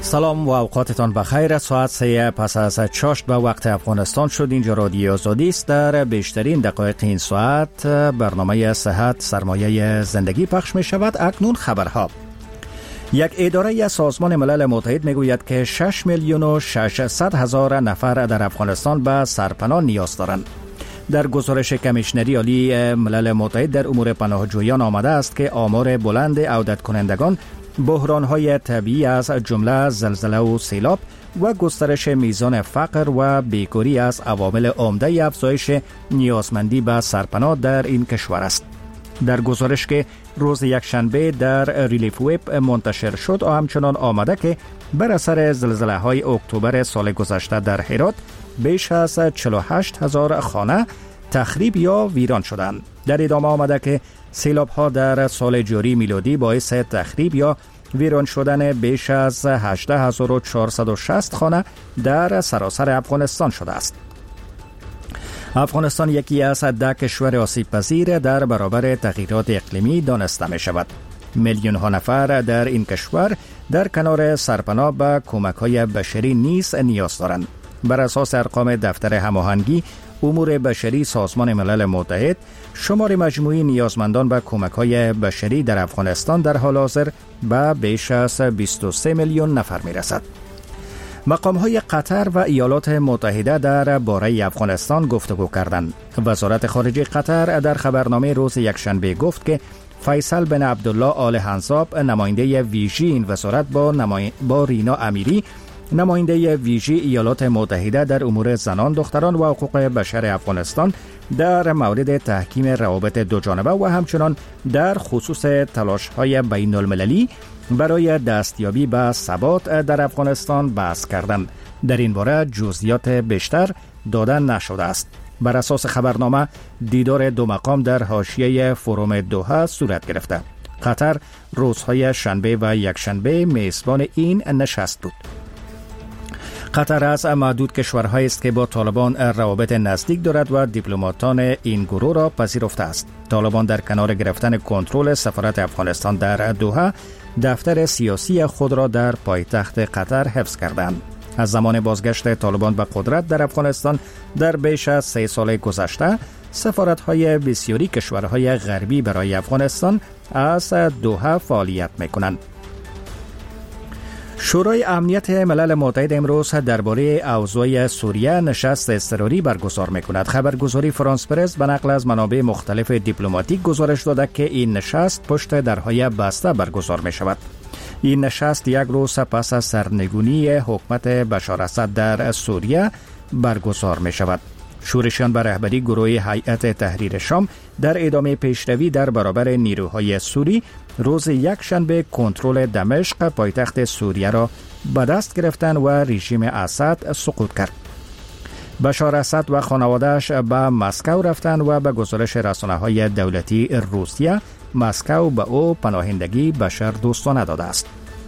سلام و اوقاتتان بخیر. ساعت 3 پس از چاشت به وقت افغانستان شد. اینجا رادیو آزادی است. در بیشترین دقایق این ساعت برنامه صحت سرمایه زندگی پخش می شود. اکنون خبرها. یک اداره سازمان ملل متحد می گوید که 6,600,000 نفر در افغانستان به سرپناه نیاز دارند. در گزارش کمیشنری عالی ملل متحد در امور پناهجویان آمده است که آمار بلند عودت کنندگان، بحران‌های طبیعی از جمله زلزله و سیلاب و گسترش میزان فقر و بیکاری از عوامل عمده افزایش نیازمندی به سرپناه در این کشور است. در گزارش که روز یکشنبه در ریلیف ویب منتشر شد همچنان آمده که بر اثر زلزله‌های اکتبر سال گذشته در هرات بیش از 48,000 خانه تخریب یا ویران شدند. در ادامه آمده که سیلاب‌ها در سال جاری میلادی باعث تخریب یا ویران شدن بیش از 18,460 خانه در سراسر افغانستان شده است. افغانستان یکی از 10 کشور آسیب پذیر در برابر تغییرات اقلیمی دانسته می شود. میلیون ها نفر در این کشور در کنار سرپناه به کمک‌های بشری نیز نیاز دارند. بر اساس ارقام دفتر هماهنگی امور بشری سازمان ملل متحد، شمار مجموعی نیازمندان به کمک‌های بشری در افغانستان در حال حاضر به بیش از 23 میلیون نفر می‌رسد. مقام‌های قطر و ایالات متحده در باره افغانستان گفتگو کردند. وزارت خارجه قطر در خبرنامه روز یکشنبه گفت که فیصل بن عبدالله آل حنظاب، نماینده ویژه این وزارت با رینا امیری، نماینده ویژه ایالات متحده در امور زنان، دختران و حقوق بشر افغانستان در مورد تحکیم روابط دوجانبه و همچنان در خصوص تلاش‌های بین المللی برای دستیابی به ثبات در افغانستان بحث کردند. در این باره جزئیات بیشتر داده نشده است. بر اساس خبرنامه دیدار دو مقام در حاشیه فروم دوحه صورت گرفته. قطر روزهای شنبه و یکشنبه میزبان این نشست بود. قطر از معدود کشورهایی است که با طالبان روابط نزدیک دارد و دیپلماتان این گروه را پذیرفته است. طالبان در کنار گرفتن کنترل سفارت افغانستان در دوحه، دفتر سیاسی خود را در پایتخت قطر حفظ کردند. از زمان بازگشت طالبان به قدرت در افغانستان در بیش از 3 سال گذشته، سفارت‌های بسیاری کشورهای غربی برای افغانستان از دوحه فعالیت می‌کنند. شورای امنیت ملل متحد امروز درباره اوضاع سوریه نشست اضطراری برگزار می‌کند. خبرگزاری فرانس پرس به نقل از منابع مختلف دیپلماتیک گزارش داده که این نشست پشت درهای بسته برگزار می‌شود. این نشست یک روز پس از سرنگونی حکومت بشار اسد در سوریه برگزار می‌شود. شورشیان به رهبری گروه هیئت تحریر شام در ادامه پیشروی در برابر نیروهای سوری روز یکشنبه کنترل دمشق پایتخت سوریه را به دست گرفتند و رژیم اسد سقوط کرد. بشار اسد و خانواده‌اش به مسکو رفتند و به گزارش رسانه‌های دولتی روسیه، مسکو به او پناهندگی بشر دوستانه داده است.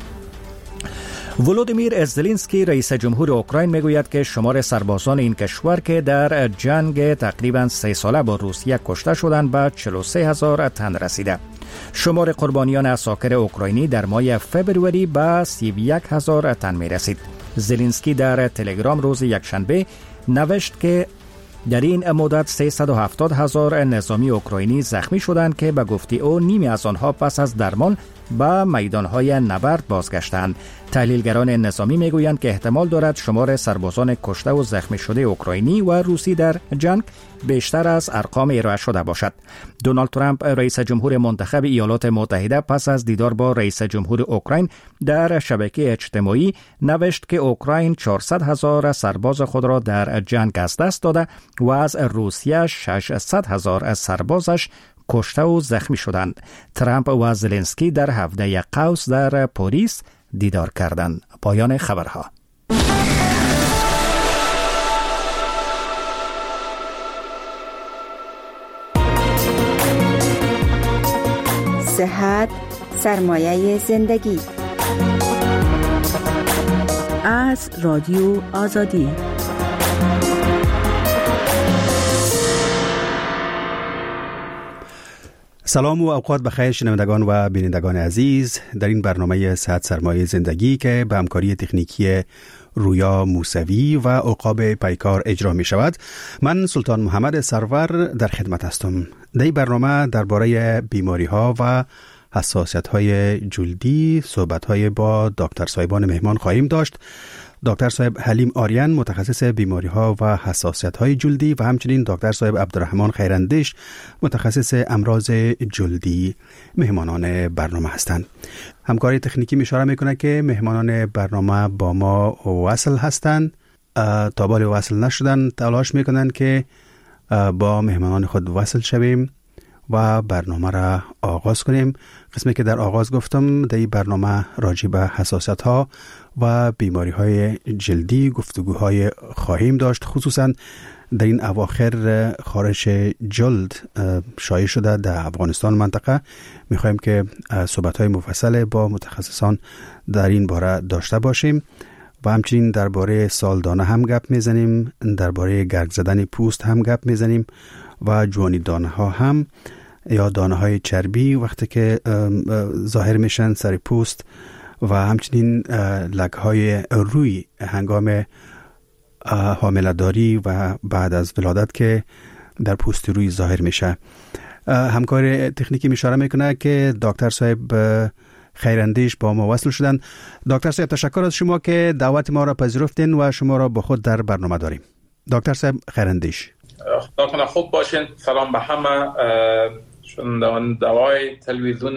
ولودیمیر زلنسکی رئیس جمهور اوکراین میگوید که شمار سربازان این کشور که در جنگ تقریباً 3 ساله با روسیه کشته شدند به 43,000 تن رسیده. شمار قربانیان عساکر اوکراینی در ماه فبروری به 31,000 تن می رسید. زلنسکی در تلگرام روز یکشنبه نوشت که در این مدت 370,000 نظامی اوکراینی زخمی شدند که به گفته او نیمی از آنها پس از درمان به میدانهای نبرد بازگشتند. تحلیلگران نظامی میگویند که احتمال دارد شمار سربازان کشته و زخمی شده اوکراینی و روسی در جنگ بیشتر از ارقام ارائه شده باشد. دونالد ترامپ رئیس جمهور منتخب ایالات متحده پس از دیدار با رئیس جمهور اوکراین در شبکه اجتماعی نوشت که اوکراین 400,000 سرباز خود را در جنگ از دست داده و از روسیه 600,000 سربازش کشته و زخمی شدند. ترامپ و زلنسکی در هفته قوس در پاریس دیدار کردند. پایان خبرها. صحت سرمایه زندگی از رادیو آزادی. سلام و اوقات بخیر شنوندگان و بینندگان عزیز. در این برنامه صحت سرمایه زندگی که به همکاری تکنیکی رویا موسوی و عقاب پیکار اجرا می شود، من سلطان محمد سرور در خدمت هستم. در این برنامه درباره بیماری ها و حساسیت های جلدی صحبت های با دکتر صاحبان مهمان خواهیم داشت. دکتر صاحب حلیم آریان، متخصص بیماری ها و حساسیت های جلدی، و همچنین دکتر صاحب عبدالرحمن خیراندیش، متخصص امراض جلدی، مهمانان برنامه هستند. همکاری تکنیکی اشاره میکنه که مهمانان برنامه با ما وصل هستند. تا بالی وصل نشدن تلاش میکنن که با مهمانان خود وصل شویم و برنامه را آغاز کنیم. قسمی که در آغاز گفتم، در این برنامه راجع به حساسیت ها و بیماری های جلدی گفتگوهای خواهیم داشت. خصوصا در این اواخر خارش جلد شایع شده در افغانستان منطقه. میخوایم که صحبت های مفصل با متخصصان در این باره داشته باشیم و همچنین درباره سالدانه هم گپ میزنیم، درباره گرگ زدن پوست هم گپ میزنیم و جوانی دانه ها هم، یا دانه های چربی وقتی که ظاهر میشن سر پوست، و همچنین لکه های روی هنگام حامله‌داری و بعد از ولادت که در پوست روی ظاهر میشه. همکار تکنیکی اشاره میکنه که دکتر صاحب خیراندیش با ما وصل شدن. دکتر صاحب تشکر از شما که دعوت ما را پذیرفتین و شما را با خود در برنامه داریم. دکتر صاحب خیراندیش، خدا خوب باشین. سلام به همه شنوندگان دوای تلویزیون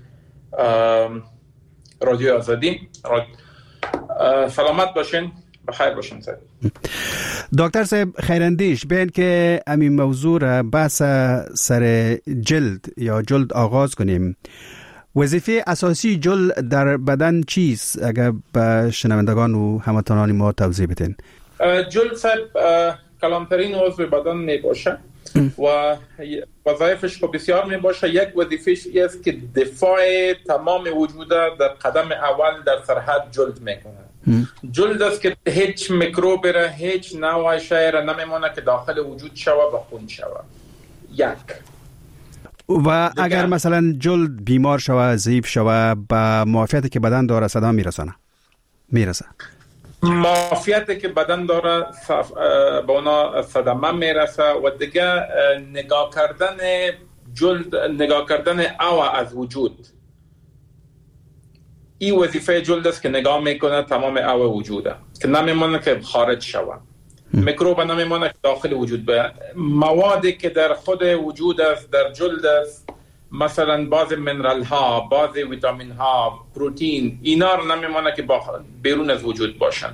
رادیو آزادی. سلامت باشین، بخیر باشین. دکتر صاحب خیراندیش، بین که همین موضوع را بحث سر جلد یا جلد آغاز کنیم، وظیفه اساسی جلد در بدن چیست؟ اگر به شنوندگان و هموطنان ما توضیح بدین. جلد صاحب کلانترین عضو بدن می باشه و وظایفش خب بسیار می باشه. یک وظیفش است که دفاع تمام وجود در قدم اول در سرحد جلد میکنه. جلد است که هیچ میکروب را، هیچ نوع شی را نمیمونه که داخل وجود شوه و خون شوه. یک. و اگر مثلا جلد بیمار شوه، ضعیف شوه، به معافیتی که بدن داره صدمه میرسه. معافیتی که بدن داره به اونا صدمه میرسه و دیگه نگاه کردن جلد، نگاه کردن او از وجود، این وظیفه جلد است که نگاه میکنه تمام او وجوده که نمیمونه که خارج شوه. میکروب نمیمونه که داخل وجود به موادی که در خود وجود است، در جلد است، مثلا بعض منرال ها، بعض ویتامین ها، پروتین، اینا رو نمیمونه که بیرون از وجود باشن.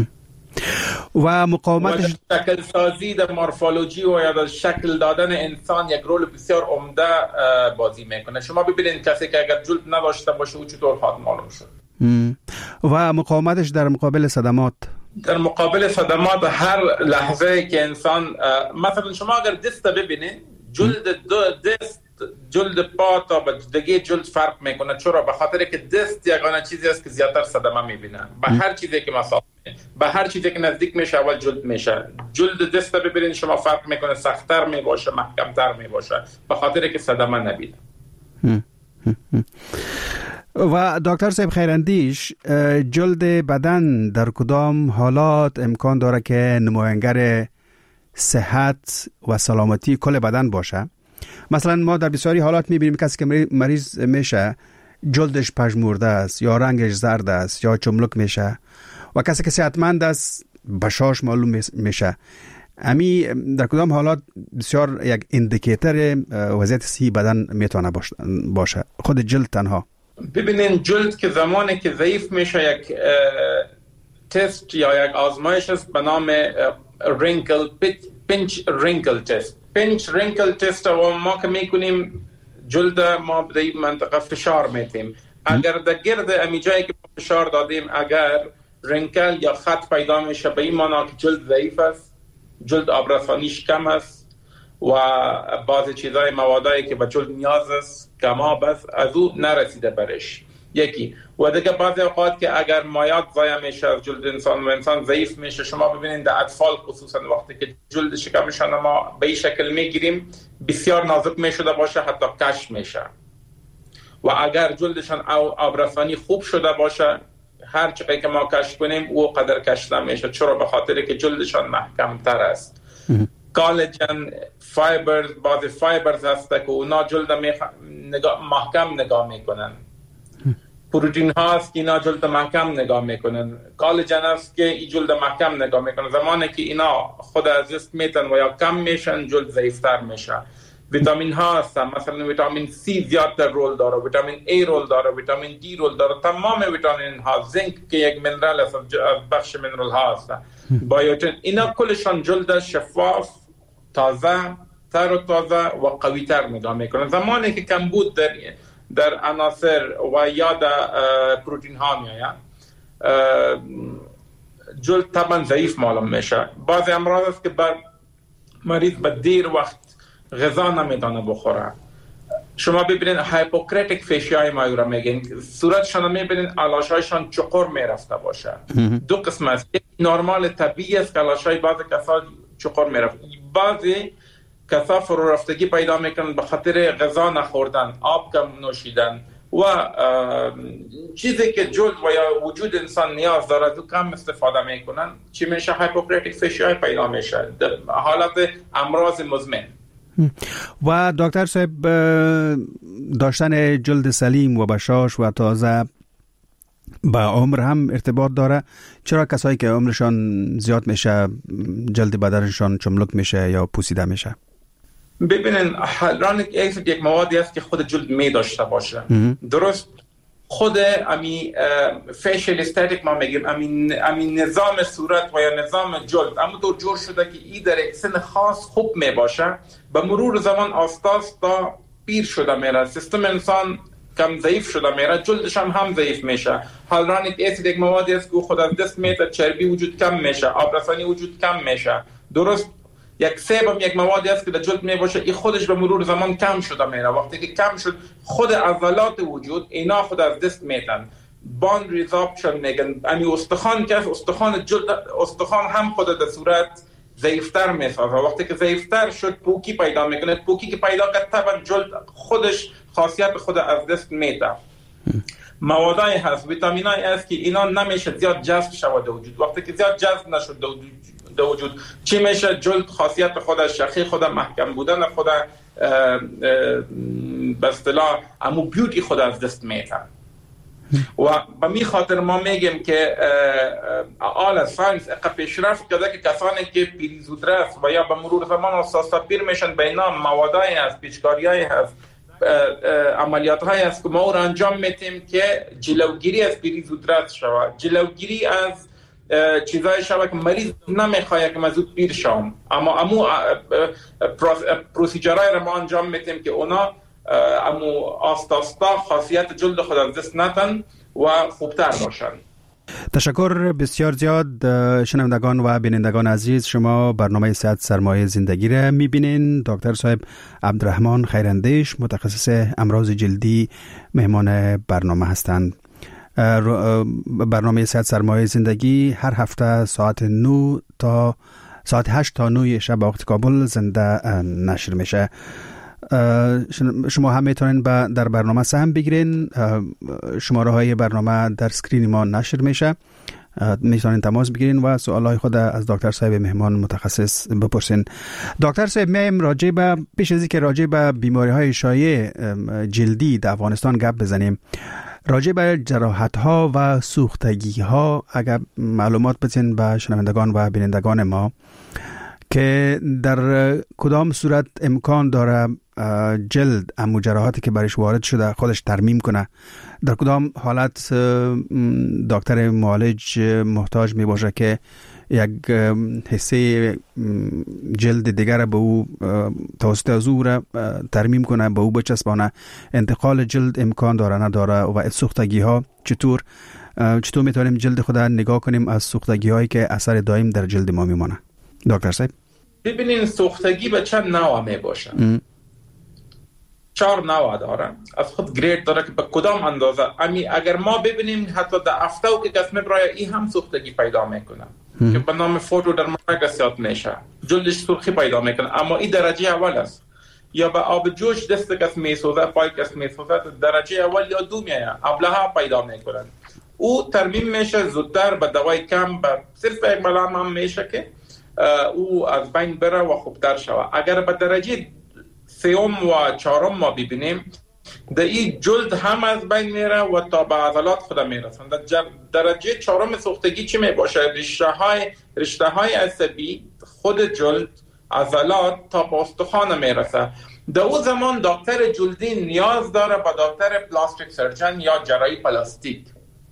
و مقاومتش و شکل سازی در مورفولوژی و یا در شکل دادن انسان یک رول بسیار عمده بازی میکنه. شما ببینید کسی که اگر جلد نداشته باشه او چطور خواهد معلوم شد. و مقاومتش در مقابل صدمات، در مقابل صدمات هر لحظه که انسان، مثلا شما اگر دست ببینید، جلد دست، جلد پا تا دیگه جلد فرق میکنه. چرا؟ به خاطر که دست یگانه چیزی است که زیادتر صدمه میبینه. به هر چیزی که مسافت، به هر چیزی که نزدیک میشه اول جلد میشه. جلد دست ببینید شما فرق میکنه، سخت‌تر میباشه، محکم‌تر میباشه، به خاطر که صدمه نبینه. و دکتر صاحب خیراندیش، جلد بدن در کدام حالات امکان داره که نماینگر صحت و سلامتی کل بدن باشه؟ مثلا ما در بسیاری حالات میبینیم کسی که مریض میشه جلدش پژمرده است، یا رنگش زرد است، یا چملک میشه، و کسی که صحتمند است بشاش معلوم میشه. امی در کدام حالات بسیار یک اندیکیتور وضعیت صحی بدن میتونه باشه خود جلد تنها؟ ببینین جلد که زمانی که ضعیف میشه، یک تست یا یک آزمایش است به نام پینچ رینکل تست. پینچ رینکل تست و ما که میکنیم جلد ما به این منطقه فشار میتیم. اگر در گرد امی جایی که فشار دادیم اگر رینکل یا خط پیدا میشه، به این معنی که جلد ضعیف است، جلد آبرسانیش کم است و بعضی چیزای موادایی که به جلد نیاز است کماب است از او نرسیده برش. یکی و دیگه بعضی اوقات که اگر مایات ضایع میشه از جلد انسان و انسان ضعیف میشه، شما ببینید در اطفال خصوصا وقتی که جلد شکمشان ما به این شکل میگیریم بسیار نازک میشده باشه، حتی کش میشه. و اگر جلدشان آبرسانی خوب شده باشه، هر چقدر که ما کش کنیم او قدر کش نمیشه. چرا؟ به خاطر که جلدشان محکم تر است. کالجن فایبرز، بعضی فایبرز هست که اونا جلد محکم نگاه میکنن. پروتئین هاست که اینا جلد محکم نگاه میکنن. کالجن هست که این جلد محکم نگاه میکنن. زمانی که اینا خود از دست میتن و یا کم میشن، جلد ضعیفتر میشه. ویتامین ها هستن، مثلا ویتامین C زیادتر رول داره، ویتامین A رول داره، ویتامین D رول داره. تمام ویتامین ها، زینک که یک منرال است، بخش منرال ها هست، بایوتین، اینا کلشان جلد شفاف، تازه تر و تازه و قوی تر نگاه میکنن. زمانی که کمبود در عناصر و یا در پروتئین ها میاد، جلد طبعا ضعیف معلوم میشه. بعضی امراض است که مریض به دیر وقت غذا نمیتونه بخوره. شما ببینید هایپوکراتیک فیشیای مایورا میگن، صورتشان میبینید علاشایشان چقور میرفته باشه. دو قسم است، نرمال طبیعی است که علاشای بعضی کسا چقور میرفته، بعضی کسا فرو رفتگی پیدا میکنن به خاطر غذا نخوردن، آب کم نوشیدن و چیزی که جلد و یا وجود انسان نیاز داره تو کم استفاده میکنن، چی میشه؟ هایپوکراتیک فیشیای پیدا میشه، حالت امراض مزمن. و دکتر صاحب، داشتن جلد سلیم و بشاش و تازه با عمر هم ارتباط داره؟ چرا کسایی که عمرشان زیاد میشه جلد بدنشان چملک میشه یا پوسیده میشه؟ ببینن هیالورونیک اسید یک موادی است که خود جلد می داشته باشه. درست خود امی فیشل استاتیک ما میگیم، امی نظام صورت و یا نظام جلد اما طور جور شده که ای در یک سن خاص خوب می باشه، به مرور زمان آستا پیر شده میره، سیستم انسان کم ضعیف شده میره، جلدش هم ضعیف میشه. هیالورونیک اسید یک موادی است که خود از دست میاد، چربی وجود کم میشه، آبرسانی وجود کم میشه. درست یک سیب یک موادی است که در جلد می باشه، این خودش به مرور زمان کم شده میره. وقتی که کم شد، خود عضلات وجود اینا خود از دست میتن، باند ریزابشن میگن. امی استخوان که استخوان جلد، استخوان هم خود در صورت ضعیفتر میسازه. وقتی که ضعیفتر شد، پوکی پیدا میکنه. پوکی که پیدا کرد، طبعا جلد خودش خاصیت خود از دست میده. موادای هست، ویتامینای هست که اینا نمیشه زیاد جذب شود در وجود. وقتی که زیاد جذب نشد در وجود، چی میشه؟ جلد خاصیت خود شخی، خود محکم بودن خود به اصطلاح امو بیوتی خود از دست میتن. و به می خاطر ما میگیم که آل ساینس اقا پیشرفت کرده که کسانی که پیری زودرس و یا به مرور زمان اساسا پیر میشن، به اینا موادای هست، پیچکاریای هست، عملیات های هست که ما رو انجام میتیم که جلوگیری از پیری زودرس شود، جلوگیری از چیزای شود که مریض نمیخواد که من زود پیر شم. اما امو پروسیجرهای رو ما انجام میتیم که اونا امو آستا خاصیت جلد خود از دست نتن و خوبتر باشن. تشکر بسیار زیاد. شنوندگان و بینندگان عزیز، شما برنامه صحت سرمایه زندگی را میبینین. دکتر صاحب عبدالرحمن خیراندیش، متخصص امراض جلدی، مهمان برنامه هستند. برنامه صحت سرمایه زندگی هر هفته ساعت 9 تا ساعت 8 تا 9 شب وقت کابل زنده نشر میشه. شما هم میتونین در برنامه سهم بگیرین. شماره های برنامه در سکرین ما نشر میشه، میتونین تماس بگیرین و سوالای خود از دکتر صاحب مهمان متخصص بپرسین. دکتر صاحب، میم راجع به پیش از اینکه راجع به بیماری های شایع جلدی در افغانستان گپ بزنیم، راجع به جراحت ها و سوختگی ها اگر معلومات بدین به شنوندگان و بینندگان ما که در کدام صورت امکان داره جلد امو جراحاتی که برش وارد شده خودش ترمیم کنه، در کدام حالت دکتر معالج محتاج می باشه که یک حصه جلد دیگر به او توسط از او را ترمیم کنه، به او بچسبانه. انتقال جلد امکان داره نداره و سوختگی ها چطور میتونیم جلد خود نگاه کنیم از سوختگی هایی که اثر دائم در جلد ما میمونه؟ دکتر صاحب ببینین سوختگی به چند نوع می باشه. 4 نوع داره، از خود گرید داره که به کدام اندازه. اگر ما ببینیم حتی در افتاو که کس میبرای این هم سوختگی پیدا میکنه که به نام فوتو در مرگسیات میشه، جلدش سرخی پیدا میکنه، اما این درجه اول است. یا به آب جوش دست کس میسوزه، پای کس میسوزه، درجه اول یا دو میایه، ابله پیدا میکنن. او ترمیم میشه زودتر به دوای کم، به صرف یک ملام هم میشه که او از بین بره و خوبتر شود. اگر به درجه سوم و چهارم ما ببینیم، در این جلد هم از بین میره و تا به عضلات خود میرسن. در درجه چهارم سوختگی چی میباشه؟ رشته های عصبی، خود جلد، عضلات تا به استخوان میرسه. در اون زمان دکتر جلدی نیاز داره به دکتر پلاستیک سرجن یا جراحی پلاستیک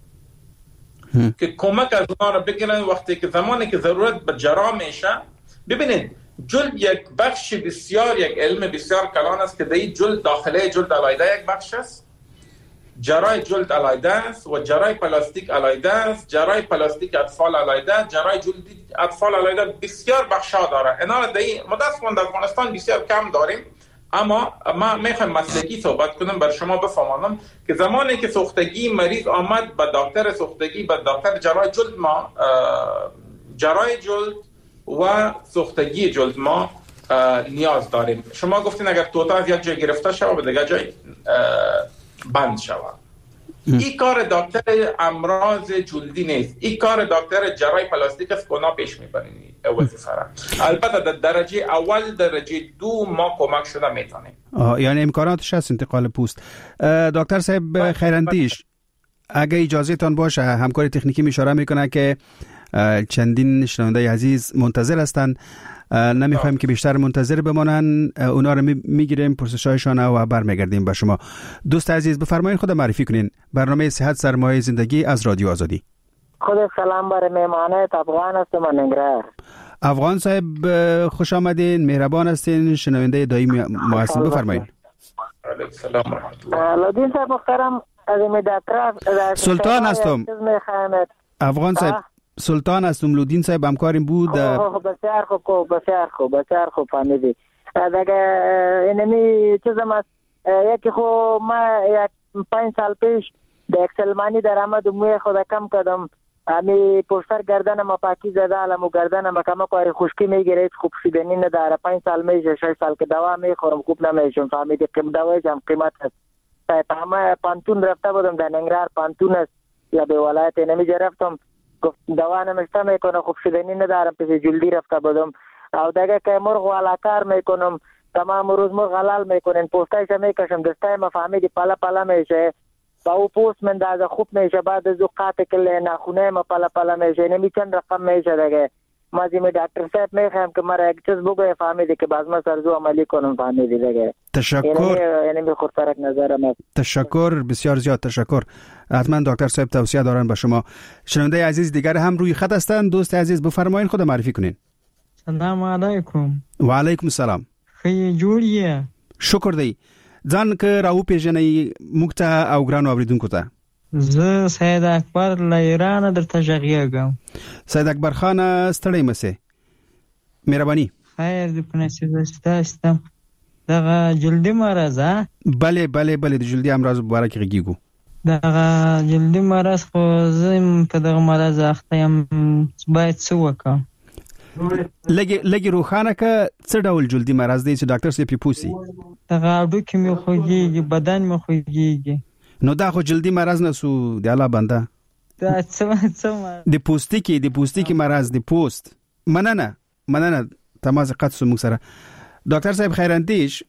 که کمک از اونا رو بگیرن وقتی که زمانی که ضرورت به جراح میشه. ببینید جلد یک بخش بسیار، یک علم بسیار کلان است که در این جلد، داخله جلد علیحده یک بخش است، جراحی جلد علیحده است و جراحی پلاستیک علیحده است، جراحی پلاستیک اطفال علیحده، جراحی جلدی اطفال علیحده، بسیار بخشا داره. اینا رو در متاسفانه در افغانستان بسیار کم داریم، اما ما میخوایم مسلکی صحبت کنم بر شما بفهمانم که زمانی که سوختگی مریض آمد به دکتر سوختگی، به دکتر جراح جلد، ما جراح جلد و سوختگی جلد ما نیاز داریم. شما گفتین اگر توتا از یک جای گرفته شود به دیگه جای بند شود، این کار دکتر امراض جلدی نیست، این کار دکتر جراحی پلاستیک است که اونا پیش میبرین وظیفه را. البته در درجه اول، درجه دو ما کمک شده میتونیم. یعنی امکاناتش هست انتقال پوست. دکتر صاحب خیراندیش، اگه اجازه تان باشه، همکار تکنیکی اشاره میکنه که چندین شنونده عزیز منتظر هستند، نمیخوایم که بیشتر منتظر بمانن، اونا رو میگیریم پرسشایشان و برمیگردیم به شما. دوست عزیز بفرمایید خود معرفی کنین. برنامه صحت سرمایه زندگی از رادیو آزادی. خود سلام بر مهمانت، افغان هستم از ننگرهار. افغان صاحب خوش آمدین، مهربان هستین، شنونده دائمی ما هستین، بفرمایید. علیکم سلام و رحمت الله. لودین صاحب محترم، از دکتر سلطان هستم. افغان صاحب سلطان هستم، لودین صاحب همکاریم بود. بسیار خوب فهمیدی. دیگه اینمی چیزم است، یکی خو ما یک 5 سال پیش در اکسلمانی در آمد و موی خود کم کردم، امی پشتر گردنم پاکی زده علم و گردنم کم کاری خشکی میگیره، خوب شدنی نداره. 5 سال میشه، 6 سال که دوا میخورم خوب نمیشم، فهمیدی که دوایش هم قیمت هست. همه پانتون رفته بودم در ننگرهار، پانتون است یا به ولایت نمیجا رفتم، گفت دوا نمیشته میکنه، خوب شدنی ندارم، پیش جلدی رفته بودم. او دیگه که مرغ والا کار میکنم، تمام روز مرغ حلال میکنن، پوستایش میکشم، دستای ما فهمیدی پلا میشه، با او پوست من دازه خوب میشه، بعد از او قاطع کله نخونه ما پلا میشه، نمی چند رقم میشه. دیگه ما زیمی دکتر صاحب میخوایم که مرا یک چیز بگوی، فهمیدی که باز ما سرزو عملی کنم، فهمیدی دیگه. تشکر. یعنی خود فرق نظرم. تشکر، بسیار زیاد تشکر. حتما دکتر صاحب توصیه دارن به شما. شنونده عزیز دیگر هم روی خط هستند. دوست عزیز بفرمایید خود معرفی کنین. سلام علیکم. و علیکم السلام. خیلی جوریه. شکر دی. ځان که راو پیژنې موږ ته او ګرانو اوریدونکو ته. زه سید اکبر له ایران درته غږیږم. سید اکبر خان ستړی مسه. مهرباني. خیر دې په نصیب ستاسو. دغه جلدی مرض ها؟ بله د جلدی امراض مبارک غږیږو. دغه جلدی مرض خو زه په دغه مرض اخته یم، باید څه وکړم؟ لګي روخانه که څه ډول جلدی مرض دی چې ډاکټر سي پوسی؟ دغه هډوکي مې خوږیږي، بدن مې خوږیږي. نو دا خو جلدی مرض نه سو دی، الله بنده. دا څه د پوستکی مرض دی، پوست. مننه تماس قطع سو موږ سره. دکتر صاحب خیراندیش،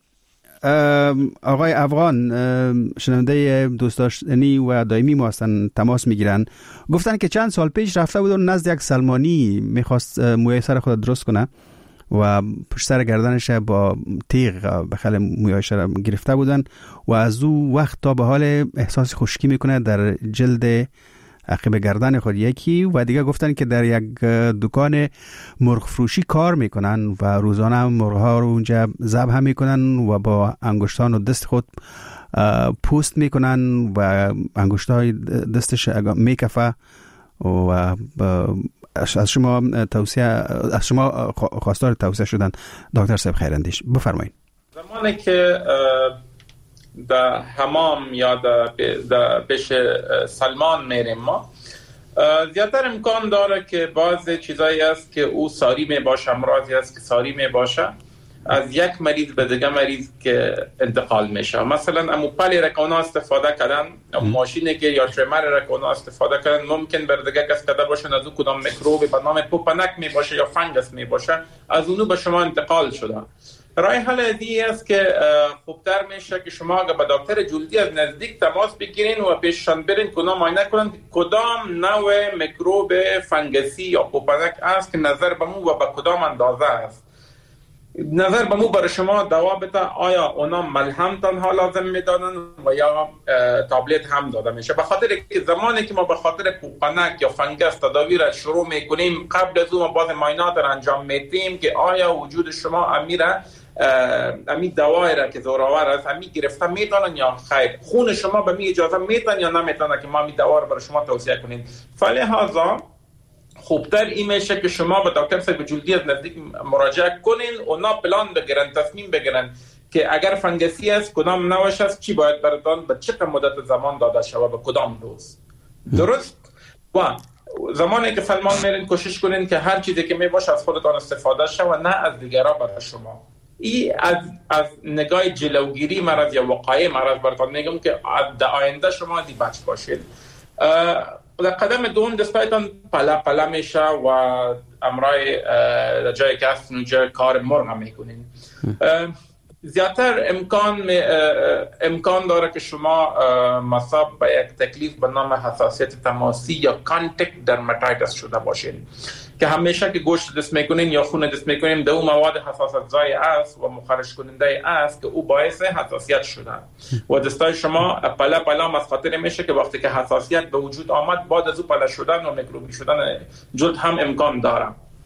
آقای افغان شنونده دوست داشتنی و دائمی ما هستن، تماس میگیرن، گفتن که چند سال پیش رفته بودن نزد یک سلمانی، میخواست موی سر خود درست کنه و پشت سر گردنش با تیغ بخل مویش را گرفته بودن و از او وقت تا به حال احساس خشکی میکنه در جلد عقب گردن خود یکی، و دیگه گفتن که در یک دکان مرغ فروشی کار میکنن و روزانه مرغ ها رو اونجا ذبح میکنن و با انگشتان و دست خود پوست میکنن و انگشتای دستش میکفه. و از شما خواستار توصیه شدن دکتر صاحب خیراندیش، بفرمایید. زمانی که در حمام یا در پیش سلمان میریم ما، زیادتر امکان داره که بعض چیزایی هست که او ساری می باشه، امراضی هست که ساری می باشه، از یک مریض به دیگه مریض که انتقال میشه. مثلا امو پلی رکونا استفاده کردن، ماشینی که یا تریمر رکونا استفاده کردن ممکن بر دیگه کس کده باشه از کدام میکروب به نام پوپنک می باشه یا فنگس می باشه از اونو به شما انتقال شده. راه حل دیگه است که خوبتر میشه که شما اگه به دکتر جلدی از نزدیک تماس بگیرین و پیششان برین کدام معاینه کنن کدام نوع میکروب فنگسی یا پوپنک است که نظر به مو و به کدام اندازه است. نظر به مو برای شما دوا بده آیا اونا ملهم تنها لازم میدانن و یا تابلت هم داده میشه. به خاطر که زمانی که ما به خاطر پوپنک یا فنگس تداوی را شروع میکنیم قبل از اون باز معاینات را انجام میدیم که آیا وجود شما امی دوایی را که زوراور است امی گرفته میتونن یا خیر، خون شما به می اجازه میتونن یا نمیتونن که ما امی دوا را برای شما توصیه کنیم. فلهذا خوبتر این میشه که شما به دکتر صاحب جلدی از نزدیک مراجعه کنین، اونا پلان بگیرن، تصمیم بگیرن که اگر فنگسی است کدام نوعش است، چی باید براتون به چه مدت زمان داده شود به کدام دوز. درست؟ و زمانی که سلمان میرین کوشش کنین که هر چیزی که میباشه از خودتان استفاده شه و نه از دیگران برای شما. این از نگاه جلوگیری مرض یا وقایع مرض براتون میگم که در آینده شما دی بچ باشید. در قدم دوم دستایتان پلا میشه و امرای در جایی که هست اونجا کار مرغ میکنین. زیادتر امکان داره که شما مصاب به یک تکلیف به نام حساسیت تماسی یا کانتکت درماتایتس شده باشین که همیشه که گوشت دست میکنین یا خون دست میکنین دو مواد حساسیت زای است و مخرج کننده است که او باعث حساسیت شده و دستای شما پلا از خاطر میشه که وقتی که حساسیت به وجود آمد بعد از او پلا شدن و میکروبی شدن جلد هم امکان داره.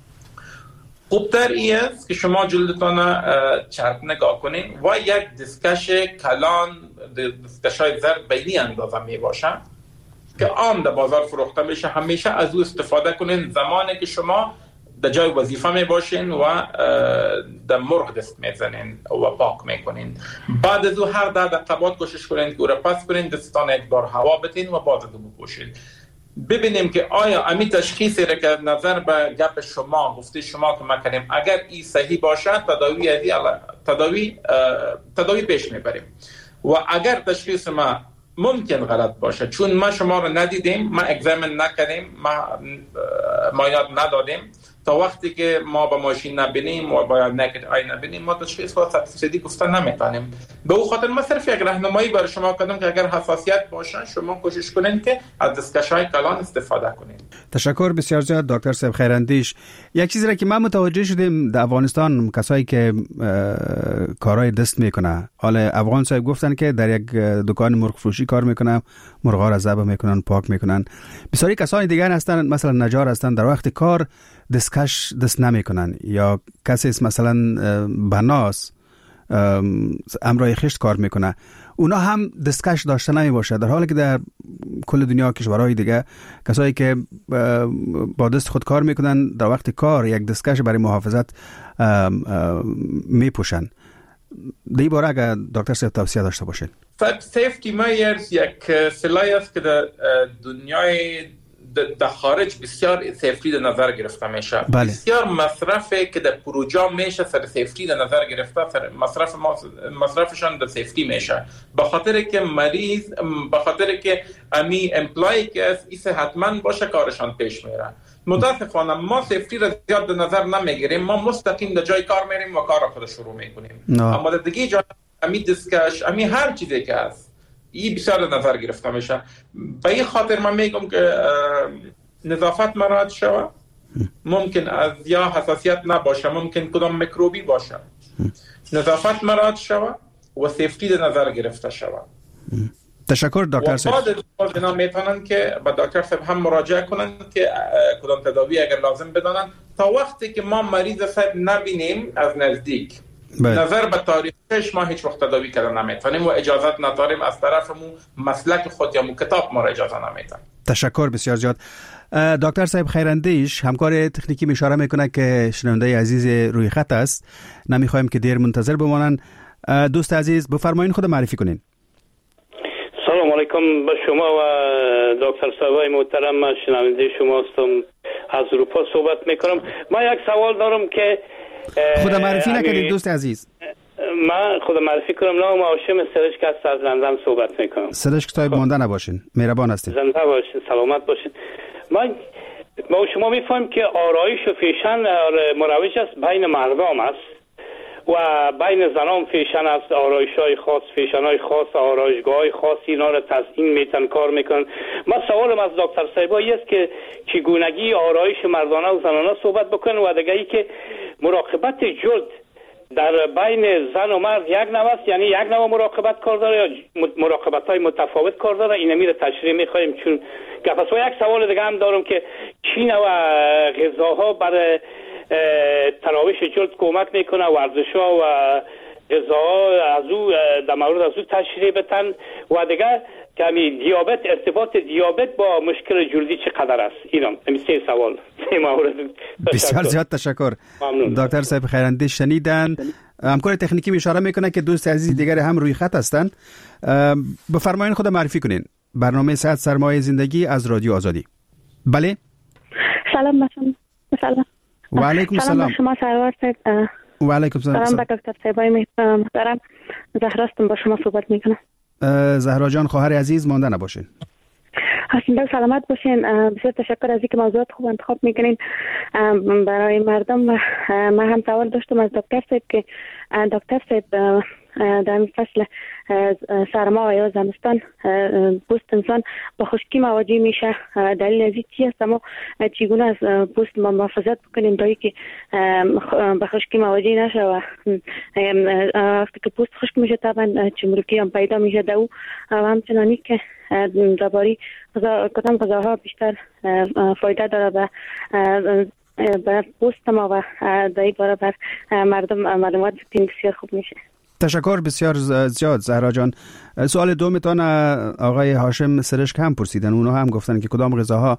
خوبتر این است که شما جلدتان چرب نگاه کنین و یک دستکش کلان، دستکشای زرد بینی اندازه می باشه که عام در بازار فروخته میشه. همیشه از او استفاده کنین زمانی که شما در جای وظیفه می باشین و در مرغ دست میزنین و پاک میکنین. بعد از او هر 10 دقیقه کوشش کنین که او را پس کنین، دستتان یک بار هوا بدین و باز از او بپوشین. ببینیم که آیا امی تشخیصی را که نظر به گپ شما گفته شما که ما کنیم اگر این صحیح باشه تداوی پیش میبریم و اگر تشخیص ما ممکن غلط باشه چون ما شما رو ندیدیم، ما اگزامین نکردیم، ما معاینات ندادیم، تا وقتی که ما با ماشین نبینیم و با نکد آی نبینیم ما تشخیص و صدی گفتن نمیتونیم. به او خاطر ما صرف یک راهنمایی برای شما کردم که اگر حساسیت باشه شما کوشش کنین که از دستکش‌های کلان استفاده کنین. تشکر بسیار زیاد دکتر صاحب خیراندیش. یک چیزی را که ما متوجه شدیم در افغانستان کسایی که کارهای دست میکنه، حالا افغان صاحب گفتن که در یک دکان مرغ فروشی کار میکنن، مرغا را ذبح میکنن، پاک میکنن. بسیاری کسانی دیگر هستن مثلا نجار هستن در وقت کار دستکش دست نمی کنن یا کسی مثلا بناس امرای خشت کار میکنه اونا هم دستکش داشته نمی باشه، در حالی که در کل دنیا کشورهای دیگه کسایی که با دست خود کار میکنن در وقت کار یک دستکش برای محافظت میپوشن. دی باره اگر دکتر صاحب توصیه داشته باشین. سیفتی میرز یک سلاحی است که در دنیای در خارج بسیار سیفتی در نظر گرفته میشه. بله. بسیار مصرفی که در پروژه میشه سر سیفتی در نظر گرفته، سر مصرفشان در سیفتی میشه، به خاطر که مریض، به خاطر که امی امپلای که است ایسه حتما باشه کارشان پیش میره. متاسفانه ما سیفتی را زیاد در نظر نمیگیریم، ما مستقیم در جای کار میریم و کار خود شروع میکنیم. اما در دیگه جا امی دستکش، امی هر چیزی که است این بسیار در نظر گرفته میشه. به این خاطر من میگم که نظافت مراعات شود، ممکن از یا حساسیت نباشه، ممکن کدام میکروبی باشه، نظافت مراعات شود و سیفتی در نظر گرفته شود. تشکر دکتر صاحب. بعد اینا میتونن که با دکتر صاحب هم مراجعه کنن که کدام تداوی اگر لازم بدانن تا وقتی که ما مریض صاحب نبینیم از نزدیک. نظر به تاریخش ما هیچ وقت تداوی کردن نمیتونیم و اجازت نداریم از طرفمون مسلک خود یا کتاب ما را اجازه نمیتن. تشکر بسیار زیاد. دکتر صاحب خیراندیش همکار تکنیکی اشاره میکنه که شنونده عزیز روی خط است، نمیخوایم که دیر منتظر بمانن. دوست عزیز بفرمایید خود معرفی کنین. سلام علیکم به شما و دکتر صاحب محترم، من شنونده شما هستم، از اروپا صحبت میکنم. من یک سوال دارم که خود معرفی نکردید دوست عزیز؟ من خود معرفی کنم، نام هاشم سرشک است، از لندن صحبت میکنم. سرشک صاحب مانده نباشین، مهربان هستین. زنده باشین، سلامت باشین. ما شما میفهمیم که آرایش و فیشن مروج است بین مردم است و بین زنان فیشن است، آرایش‌های خاص، فیشن‌های خاص، آرایشگاه‌های خاص، اینا رو تزیین میتن، کار میکنن. من سوالم از دکتر صاحبایی است که چگونگی آرایش مردانه و زنانه صحبت بکنن و دیگه ای که مراقبت جلد در بین زن و مرد یک نوع است، یعنی یک نوع مراقبت کار داره یا مراقبت‌های متفاوت کار داره؟ این میره تشریح می‌خوایم چون گپ. یک سوال دیگه هم دارم که چی نوع غذاها برای تراوش جلد کمک میکنه، ورزش‌ها و غذاها از او در مورد از او تشریح بتن و دیگه کمی دیابت، ارتباط دیابت با مشکل جلدی چقدر است؟ اینا همین سه سوال، سه مورد. بسیار زیاد تشکر. دکتر صاحب خیراندیش شنیدن. همکار تکنیکی اشاره میکنه که دوست عزیز دیگر هم روی خط هستن. بفرمایید خود معرفی کنین. برنامه صحت سرمایه زندگی از رادیو آزادی. بله. سلام مثلا. و علیکم السلام. شما سرور صاحب. و علیکم السلام. سلام به دکتر صاحبای محترم. زهراستم با شما صحبت میکنم. زهرا جان خواهر عزیز مانده نباشین. حسین سلامت باشین. بسیار تشکر از اینکه موضوعات خوب انتخاب میکنین برای مردم. من هم سوال داشتم از دکتر صاحب که دکتر صاحب در فصل سرما یا زمستان پوست انسان با خشکی مواجه میشه. دلیل از این چی است؟ ما چگونه از پوست محافظت بکنیم تا اینکه با خشکی مواجه نشه و وقتی که پوست خشک میشه طبعا چمرکی هم پیدا میشه دو و همچنانی که درباره کدام غذاها بیشتر فایده داره به پوست ما و در این باره بر مردم معلومات بدیم بسیار خوب میشه. تشکر بسیار زیاد زهرا جان. سوال دومتان آقای هاشم سرشک هم پرسیدن، اونا هم گفتن که کدام غذاها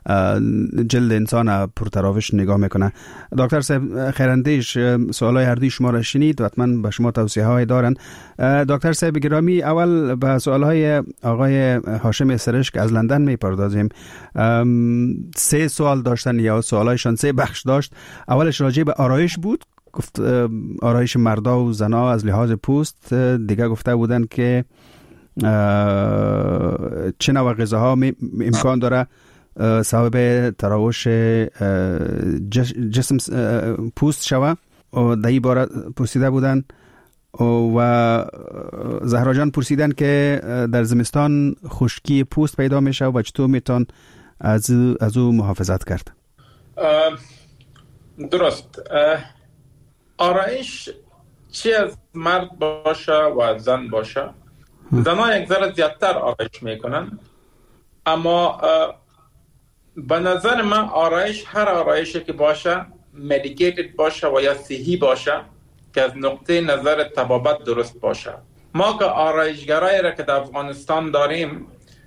جلد انسان پرتراوش نگاه میکنه. دکتر صاحب خیراندیش سوالای هر دوی شما را شنید و حتما به شما توصیه های دارن. دکتر صاحب گرامی، اول به سوالهای آقای هاشم سرشک از لندن میپردازیم. 3 سوال داشتن یا سوالایشان 3 بخش داشت. اولش راجع به آرایش بود، گفت آرایش مردا و زنا از لحاظ پوست. دیگه گفته بودن که چه نوع غذاها امکان داره سبب تراوش جسم پوست شوه و در این باره پرسیده بودن. و زهرا جان پرسیدن که در زمستان خشکی پوست پیدا میشه و چطور میتون از او محافظت کرد؟ درست. آرایش چی از مرد باشه و زن باشه، زنها یک ذره زیادتر آرایش میکنن، اما به نظر من آرایش، هر آرایشی که باشه مدیکیتد باشه و یا صحی باشه که از نقطه نظر طبابت درست باشه. ما که آرایشگرایی را که در افغانستان داریم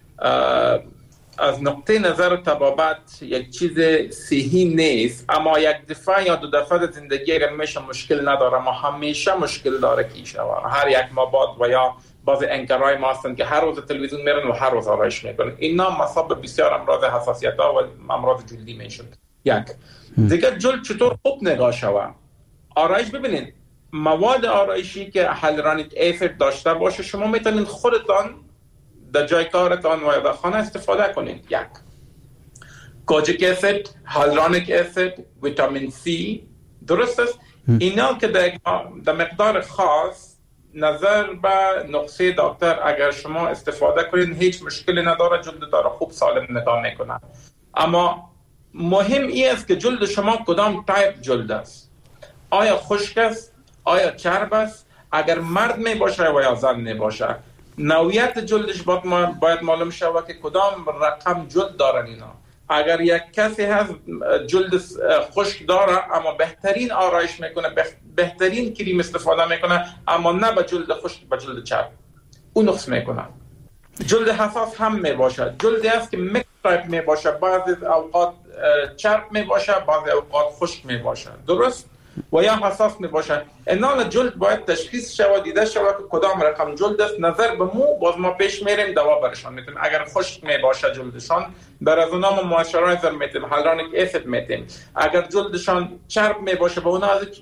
از نقطه نظر طبابت یک چیز صحی نیست، اما یک دفعه یا 2 دفعه زندگی اگر میشه مشکل نداره، ما همیشه مشکل داره که ایشه هر یک ما بعد و یا بعضی انکرای ما هستن که هر روز تلویزیون میرن و هر روز آرایش میکنن. اینا مسبب بسیار امراض حساسیت ها و امراض جلدی میشن. یک دیگه جلد چطور خوب نگاه شوه. آرایش ببینید، مواد آرایشی که هیالورونیک اسید داشته باشه شما میتونید خودتان در جای کارتان و در خانه استفاده کنید. یک کوجیک اسید، هیالورونیک اسید، ویتامین سی، درست است. اینا که در مقدار خاص نظر به نقطه دکتر اگر شما استفاده کنید هیچ مشکلی نداره، جلد داره خوب سالم نگاه میکنه. اما مهم این است که جلد شما کدام تایپ جلد است، آیا خشک است، آیا چرب است، اگر مرد می باشه و یا زن می باشه. نوعیت جلدش باید معلوم شود که کدام رقم جلد دارن اینا. اگر یک کسی هست جلد خشک داره اما بهترین آرایش میکنه، بهترین کریم استفاده میکنه، اما نه به جلد خشک، به جلد چرب، اون نقص میکنه. جلد حساس هم می باشه، جلدی است که میکس تایپ می باشه، بعضی اوقات چرب می باشه، بعضی اوقات خشک می باشه، درست؟ و یا حساس می باشه. اینا جلد باید تشخیص شود، دیده شود که کدام رقم جلد است. نظر به مو باز ما پیش میریم دوا برشان میتیم. اگر خشک می باشه جلدشان بر از اونا موایسچرایزر میتیم، هیالورونیک اسید میتیم. اگر جلدشان چرب می باشه به اونا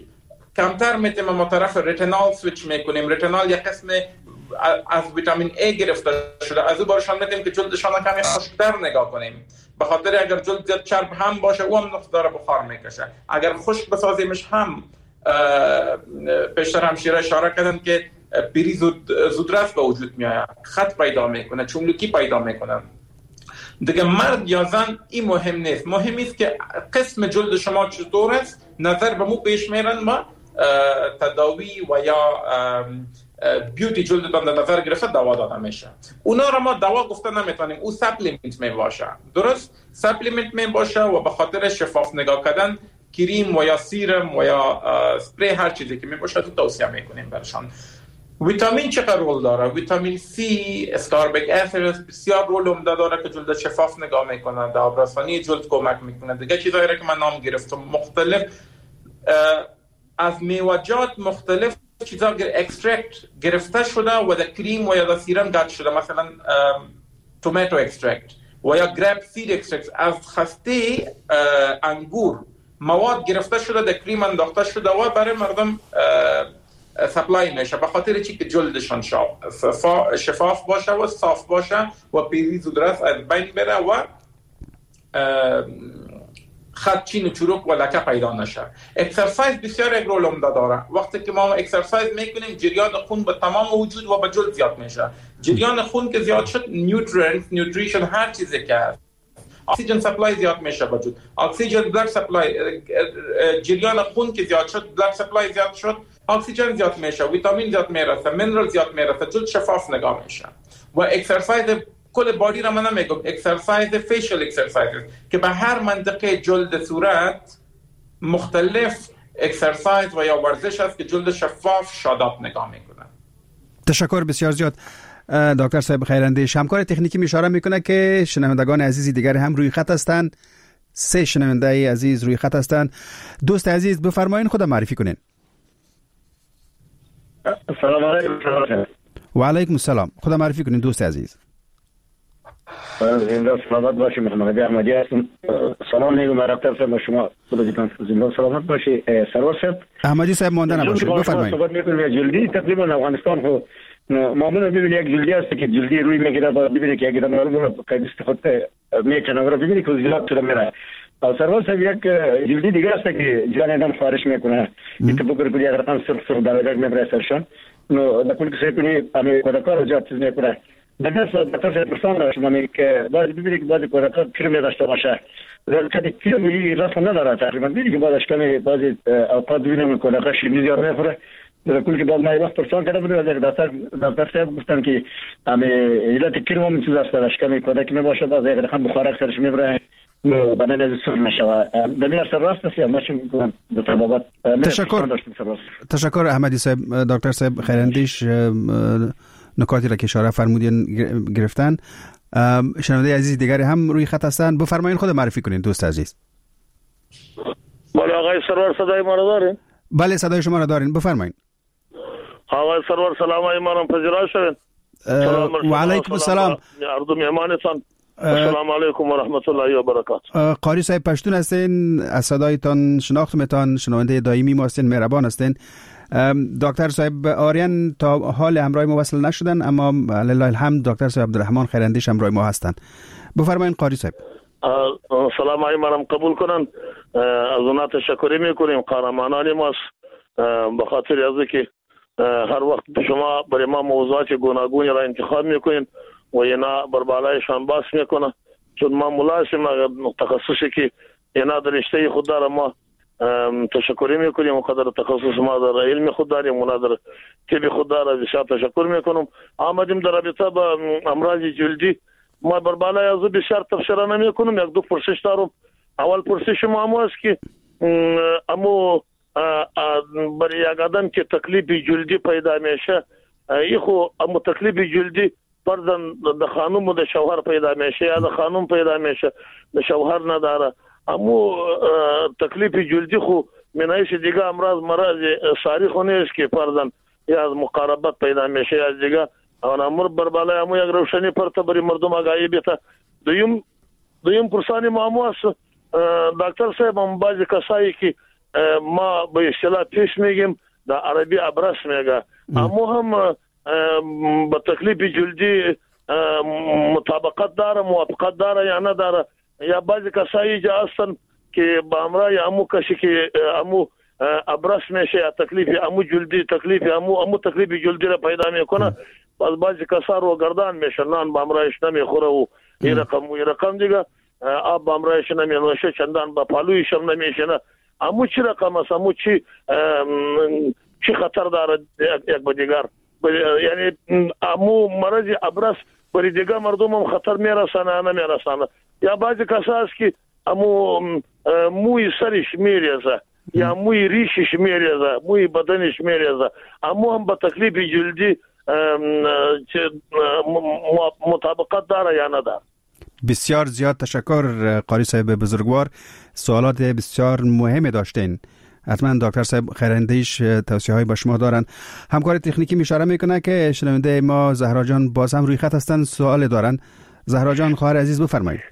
کمتر میتیم ما طرف رتینال سویچ میکنیم. رتینال یک قسم از ویتامین A گرفته شده، از او برشان میدیم که جلدشان کمی خشک‌تر نگاه کنیم، به خاطر اگر جلد زیاد چرب هم باشه او هم نقص داره بخار میکشه. اگر خشک بسازیمش هم پیشتر همشیره اشاره کردن که پیری زودرس به وجود میاد، خط پیدا میکنه، چملوکی پیدا میکنه. دیگه مرد یا زن این مهم نیست، مهم است که قسم جلد شما چطور است، نظر به مو پیش میرن ما تداوی و یا بیوتی جلدتان در نظر گرفته دوا داده میشه. اونا را ما دوا گفته نمیتونیم، او سپلیمنت می باشه، درست سپلیمنت می باشه و به خاطر شفاف نگاه کردن کریم و یا سیرم و یا اسپری هر چیزی که می باشه تو توصیه میکنیم برشان. ویتامین چقدر رول داره؟ ویتامین سی، اسکاربیک اسید بسیار رول عمده داره که جلد شفاف نگاه میکنه، در آبرسانی جلد کمک میکنه. دیگه چیزایی را که من نام گرفتم مختلف از میوه‌جات مختلف چیزا اکسترکت گرفته شده و در کریم و یا در سیرم قطع شده، مثلا توماتو اکسترکت و یا گریپ سید اکسترکت از خسته انگور مواد گرفته شده در کریم انداخته شده و برای مردم سپلای میشه، به خاطر چی که جلدشان شفاف باشه و صاف باشه و پیری زودرس از بین بره و خط چین و چروک و لکه پیدا نشه. اکسرسایز بسیار یک رول عمده داره. وقتی که ما اکسرسایز میکنیم جریان خون به تمام وجود و به جلد زیاد میشه. جریان خون که زیاد شد نیوتریشن هر چیزی که هست، اکسیژن سپلای زیاد میشه به وجود، اکسیژن بلاد سپلای، جریان خون که زیاد شد، بلاد سپلای زیاد شد، اکسیژن زیاد میشه، ویتامین زیاد میرسه، مینرال زیاد میرسه، جلد شفاف نگاه میشه. و اکسرسایز کل بادی را من نمیگم، اکسرسایز فیشل اکسرسایز که به هر منطقه جلد صورت مختلف اکسرسایز و یا ورزش است که جلد شفاف شاداب نگاه میکنه. تشکر بسیار زیاد دکتر صاحب خیراندیش. همکار تکنیکی می اشاره میکنه که شنوندگان عزیزی دیگر هم روی خط هستند. 3 شنونده عزیز روی خط هستند. دوست عزیز بفرمایید خود معرفی کنین. سلام علیکم. و علیکم السلام. خود معرفی کنین دوست عزیز. زنده سلامت باشی. محمد احمدی هستم. سلام علیکم دکتر صاحب، شما زنده سلامت باشی. سرور صاحب احمدی صاحب مانده نباشید، بفرمایید. صحبت میکنیم جلدی تقریبا افغانستان خو معمولا ببینید یک جلدی هست که جلدی روی میگیره، بعد ببینید که یک دانه رو قیدست خود میکنه و ببینید که زیاد شده میره. سرور صاحب یک جلدی دیگه هست که جان آدم خارش میکنه، اتفاقی که یک رقم سرخ درجه میبره سرشان نو نکول که سپینی امی کودکان زیاد چیز میکنه. دکتر صاحب پرسان شما میگه که بعد ببینید که بعضی کودکان کرم داشته باشه، کدی کرمی رسم نداره تقریبا. ببینید که بعدش کمی بعضی اوقات ببینیم کودکان شیرینی زیاد میخوره. کل که بعد من وقت پرسان کرده بودم از دکتر صاحب گفتن که امی علت کرم هم چیز است، کمی کودک میباشه بعضی یک رقم بخار اکثرش میبره بدن از سر نشود. ببین سر راست است یا ماشین میکنم دکتر بابات. تشکر احمدی صاحب. دکتر صاحب خیراندیش نکاتی را که اشاره فرمودین گرفتن. شنونده عزیز دیگری هم روی خط هستن، بفرمایید خود معرفی کنین دوست عزیز. بله آقای سرور صدای ما را دارین؟ بله صدای شما را دارین، بفرمایید. آقای سرور سلام ایمانم پذیرا شوین. و علیکم السلام. اردو میهمانتان. السلام علیکم و رحمت الله و برکاته. قاری صاحب پشتون هستین، از صدایتان شناختمتان، شنونده دائمی ما هستین، مهربان هستین. دکتر صاحب آریان تا حال همراه ما وصل نشدن، اما لله الحمد دکتر صاحب عبدالرحمن خیراندیش همراه ما هستن. بفرمایید قاری صاحب. سلام علیکم قبول کنن. از اونها تشکر میکنیم، قهرمانان ماست، به خاطر از اینکه هر وقت شما برای ما موضوعات گوناگونی را انتخاب میکنین و اینا بر بالایشان باس میکنه، چون ما ملازم تخصصی که اینا در رشته خود داره ما تشکر میکنیم و قدر تخصص ما در علم خود داریم و در طب خود داره بسیار تشکر میکنم. آمدیم در رابطه با امراض جلدی، ما بر بالای از بسیار تفسیر نمیکنم. یک دو پرسش دارم. اول پرسش ما همو است که امو برای یک آدم که تکلیف جلدی پیدا میشه، ایخو امو تکلیف جلدی پردن د خانم و د شوهر پیدا میشه یا د خانم پیدا میشه د شوهر نداره. امو تکلیف جلدی خو منایش دیگه امراض مرض ساری خونه است که پردن یا از مقاربت پیدا میشه یا دیگه اون امر بر بالای امو یک روشنی پرته بری مردم آگاهی بیته. دویم پرسانی ما امو است دکتر صاحب، هم بعضی کسایی که ما به اصطلاح پیش میگیم در عربی ابرس میگه، اما هم با تکلیف جلدی مطابقت داره، موافقت داره یا نداره. یا بعضی کسایی جا هستن که با امرای امو کسی که امو ابرس میشه یا تکلیف امو جلدی تکلیف امو تکلیف جلدی را پیدا میکنه، بعضی کسا رو گردان میشه، نان با امرایش نمیخوره و این رقم دیگه آب با امرایش نمینوشه، چندان با پالویش هم نمیشه. نه امو چی رقم است، امو چی خطر داره یک با دیگر، یعنی امو مرض ابرس برای دیگر مردم هم خطر میرسانه نمیرسانه. یا بعضی کسا هست که امو موی سرش میریزه یا موی ریشش میریزه، موی بدنش میریزه، امو هم با تکلیف جلدی مطابقت داره یا نداره. بسیار زیاد تشکر قاری صاحب بزرگوار، سوالات بسیار مهمی داشتین. حتما دکتر صاحب خیراندیش توصیه های با شما دارن. همکار تکنیکی اشاره میکنه که شنونده ما زهرا جان باز هم روی خط هستن، سوال دارن. زهرا جان خواهر عزیز بفرمایید.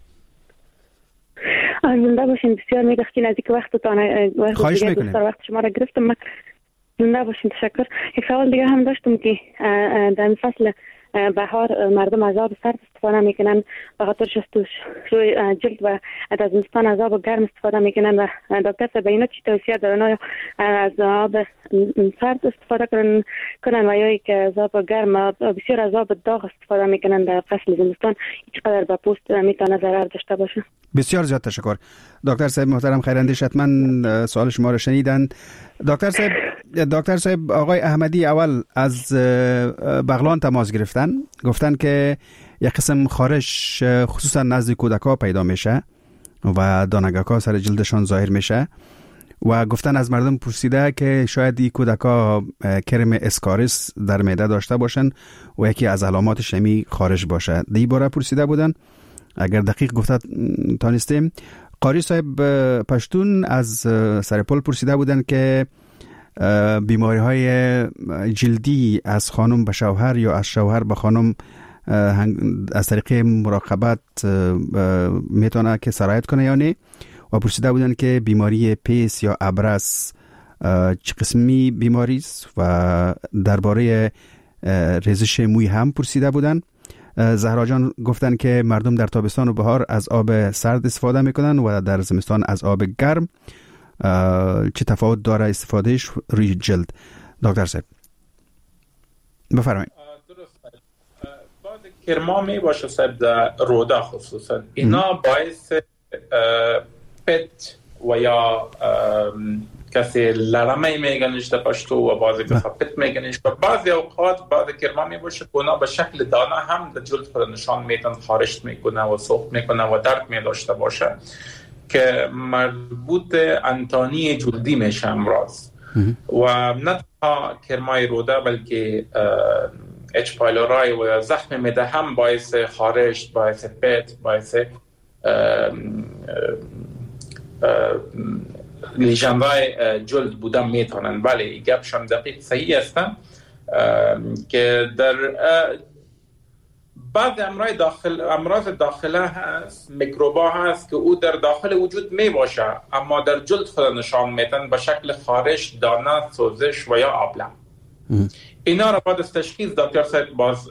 زنده باشین، بسیار میگفتین از اینکه وقتتان خواهش میکنیم. وقت شما را گرفتم. زنده باشین، تشکر. یک سوال دیگه هم داشتم که در فصل بهار مردم از آب سرد استفاده میکنن به خاطر شستشوی جلد و در زمستان از آب گرم استفاده میکنن و دکتر صاحب اینا چی توصیه دارن؟ از آب سرد استفاده کنن و یا که از آب گرم بسیار از آب داغ استفاده میکنن در فصل زمستان، چقدر به پوست میتونه ضرر داشته باشه؟ بسیار زیاد تشکر. دکتر صاحب محترم خیراندیش حتما سوال شما رو شنیدن. دکتر صاحب آقای احمدی اول از بغلان تماس گرفتن، گفتن که یک قسم خارش خصوصا نزد کودکا پیدا میشه و دانگکا سر جلدشان ظاهر میشه و گفتن از مردم پرسیده که شاید این کودکا کرم اسکاریس در معده داشته باشن و یکی از علاماتش همی خارش باشه. دی باره پرسیده بودن. اگر دقیق گفته تانستیم. قاری صاحب پشتون از سرپل پرسیده بودن که بیماری های جلدی از خانم به شوهر یا از شوهر به خانم از طریق مراقبت میتونه که سرایت کنه یا نه، و پرسیده بودن که بیماری پیس یا ابرس چه قسمی بیماری است و درباره ریزش موی هم پرسیده بودن. زهرا جان گفتن که مردم در تابستان و بهار از آب سرد استفاده میکنن و در زمستان از آب گرم. چه تفاوت داره استفادهش روی جلد؟ دکتر صاحب بفرمایید. درست. بعد کرما می باشه صاحب در رودا خصوصا اینا باعث پت و یا کسی لرمه میگنش در پشتو و بعضی کسا پت میگنش و بعضی اوقات بعد کرما می باشه که اونا به شکل دانه هم در جلد خود نشان میتن، خارش میکنه و سوخت میکنه و درد می داشته باشه که مربوط انتانی جلدی میشه امراض. و نه تنها کرمای روده بلکه اچ پایلورای و زخم معده هم باعث خارش، باعث پت، باعث لیژن‌های جلد بودن میتونن. ولی گپشان دقیق صحیح هستن که در بعض امراض داخله هست، میکروبا هست که او در داخل وجود می باشه اما در جلد خود نشان میتن به شکل خارش، دانه، سوزش و یا آبله. اینا را بعد از تشخیص دکتر صاحب باز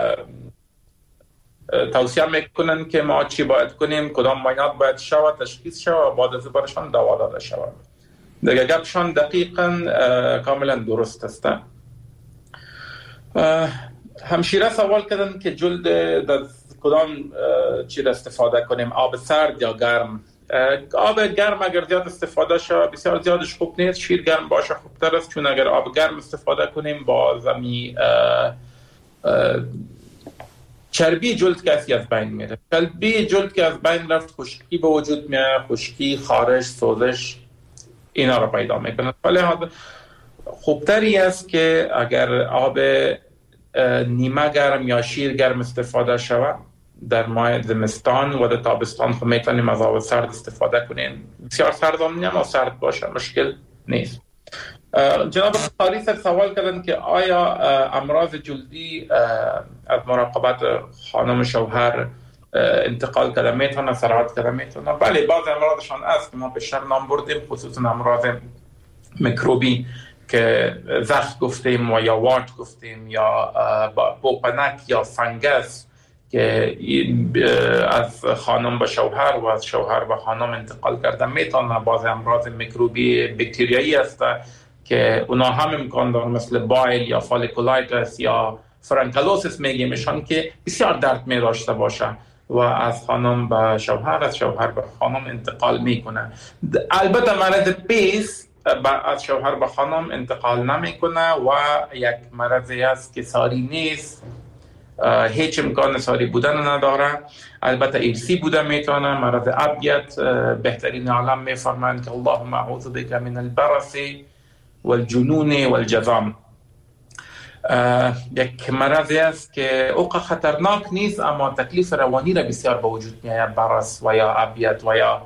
توصیه میکنن که ما چی باید کنیم، کدام معاینات باید شود، تشخیص شود و بعد از برشان دوا داده شود. دیگه گپشان دقیقاً کاملا درست است. همشیره سوال کردن که جلد در کدام چیز استفاده کنیم، آب سرد یا گرم؟ آب گرم اگر زیاد استفاده شود بسیار زیادش خوب نیست، شیر گرم باشه خوبتر است، چون اگر آب گرم استفاده کنیم با زمی چربی جلد کسی از بین میره. چربی جلد که از بین رفت خشکی به وجود میاد، خشکی، خارش، سوزش اینا رو پیدا میکنه. ولی خوبتری است که اگر آب نیمه گرم یا شیر گرم استفاده شود در ماه زمستان و در تابستان خب میتونیم از آب سرد استفاده کنیم. بسیار سرد هم نیم و سرد باشه مشکل نیست. جناب قاری صاحب سوال کردن که آیا امراض جلدی از مراقبت خانم شوهر انتقال کرده میتونه، سرعت کرده میتونه. بله بعض امراضشان است که ما بیشتر نام بردیم، خصوصا امراض میکروبی که زخم گفتیم و یا وارد گفتیم یا پوپنک یا فنگس که از خانم به شوهر و از شوهر به خانم انتقال کرده میتونه. بعض امراض میکروبی باکتریایی است که اونا هم امکان داره، مثل بایل یا فالیکولایتس یا فرانکلوسیس میگیمشان که بسیار درد می داشته باشه و از خانم به شوهر، از شوهر به خانم انتقال میکنه. البته مرض پیس از شوهر به خانم انتقال نمیکنه و یک مرضی است که ساری نیست، هیچ امکان ساری بودن نداره. البته ارثی بوده میتونه. مرض ابیت بهترین عالم میفرمایند که اللهم اعوذ بک من البرص والجنون والجذام. یک مرضی است که اوقا خطرناک نیست اما تکلیف روانی را بسیار به وجود میآید، برص و یا ابیت و یا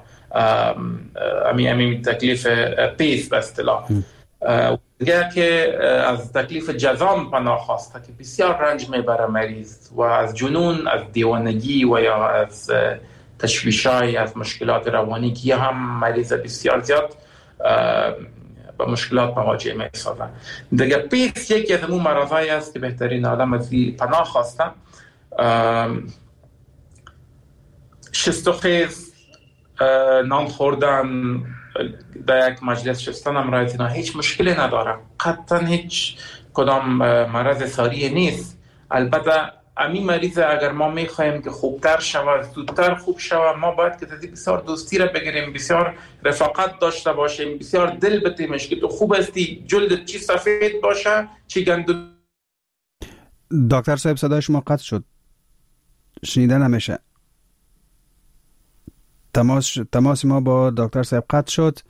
امی تکلیف پیس به اصطلاح. دیگه که از تکلیف جذام پناه خواسته که بسیار رنج میبره مریض، و از جنون، از دیوانگی و یا از تشویشای، از مشکلات روانی که هم مریض بسیار زیاد با مشکلات مواجه می‌شده. دیگه پیس یکی از اون مرضایی است که بهترین آدم از پناه خواسته. شست و خیز، نان خوردن، در یک مجلس شستن امراض اینا هیچ مشکلی نداره، قطعا هیچ کدام مرض ساری نیست. البته امی مریض اگر ما میخوایم که خوبتر شود، زودتر خوب شود، ما باید که بسیار دوستی را بگیریم، بسیار رفاقت داشته باشیم، بسیار دل بتیمش که تو خوب هستی، جلدت چی سفید باشه چی گندو. دکتر صاحب صدای شما قطع شد، شنیده نمیشه. تماس ما با دکتر صاحب قطع شد.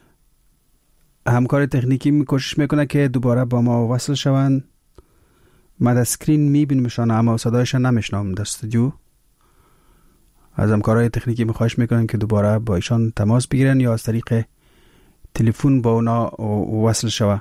همکار تکنیکی کوشش میکنه که دوباره با ما وصل شوند. من در سکرین میبینمشان اما صدایشان نمیشنم در استودیو. از همکارای تکنیکی میخواهش میکنن که دوباره با ایشان تماس بگیرن یا از طریق تلفن با اونا وصل شوه.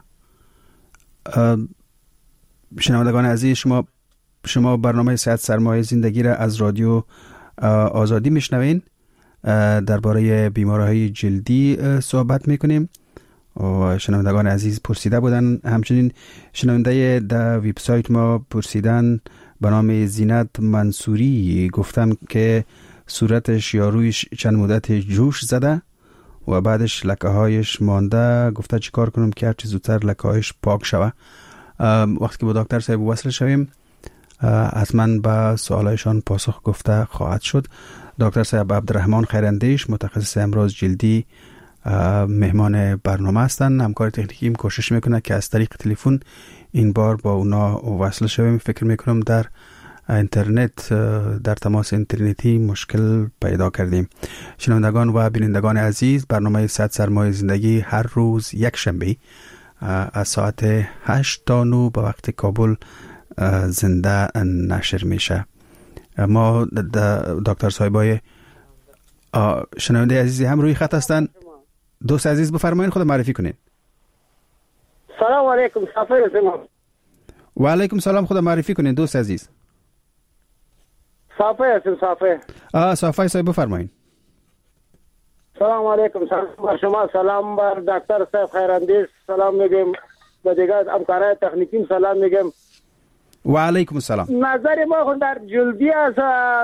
شنوندگان عزیز، شما برنامه صحت سرمایه زندگی را از رادیو آزادی میشنوین. درباره بیماری‌های جلدی صحبت میکنیم و شنوندگان عزیز پرسیده بودن، همچنین شنونده در وبسایت ما پرسیدن به نام زینت منصوری، گفتم که صورتش یا رویش چند مدت جوش زده و بعدش لکه هایش مانده، گفته چی کار کنم که هرچی زودتر لکه هایش پاک شوه. وقتی که با دکتر صاحب وصل شویم حتما به سوالایشان پاسخ گفته خواهد شد. دکتر صاحب عبدالرحمن خیراندیش، متخصص امراض جلدی، مهمان برنامه هستند. همکار تکنیکیم کوشش میکنه که از طریق تلفن این بار با اونا وصل شویم. فکر میکنم در اینترنت، در تماس اینترنتی مشکل پیدا کردیم. شنوندگان و بینندگان عزیز، برنامه صحت سرمایه زندگی هر روز یک شنبه از ساعت 8 تا 9 به وقت کابل زنده نشر میشه. ما دکتر صاحبای شنونده عزیزی هم روی خط هستن. دوست عزیز بفرمایید خود معرفی کنید. سلام علیکم. صافی هستم. و علیکم سلام. خود معرفی کنید دوست عزیز. صافی هستم. صافی صاحب بفرمایید. سلام علیکم. سلام بر شما، سلام بر دکتر صاحب خیراندیش، سلام میگم به دیگر همکارای تکنیکی، سلام میگم. و علیکم السلام. نظر ما خود در جلدی است،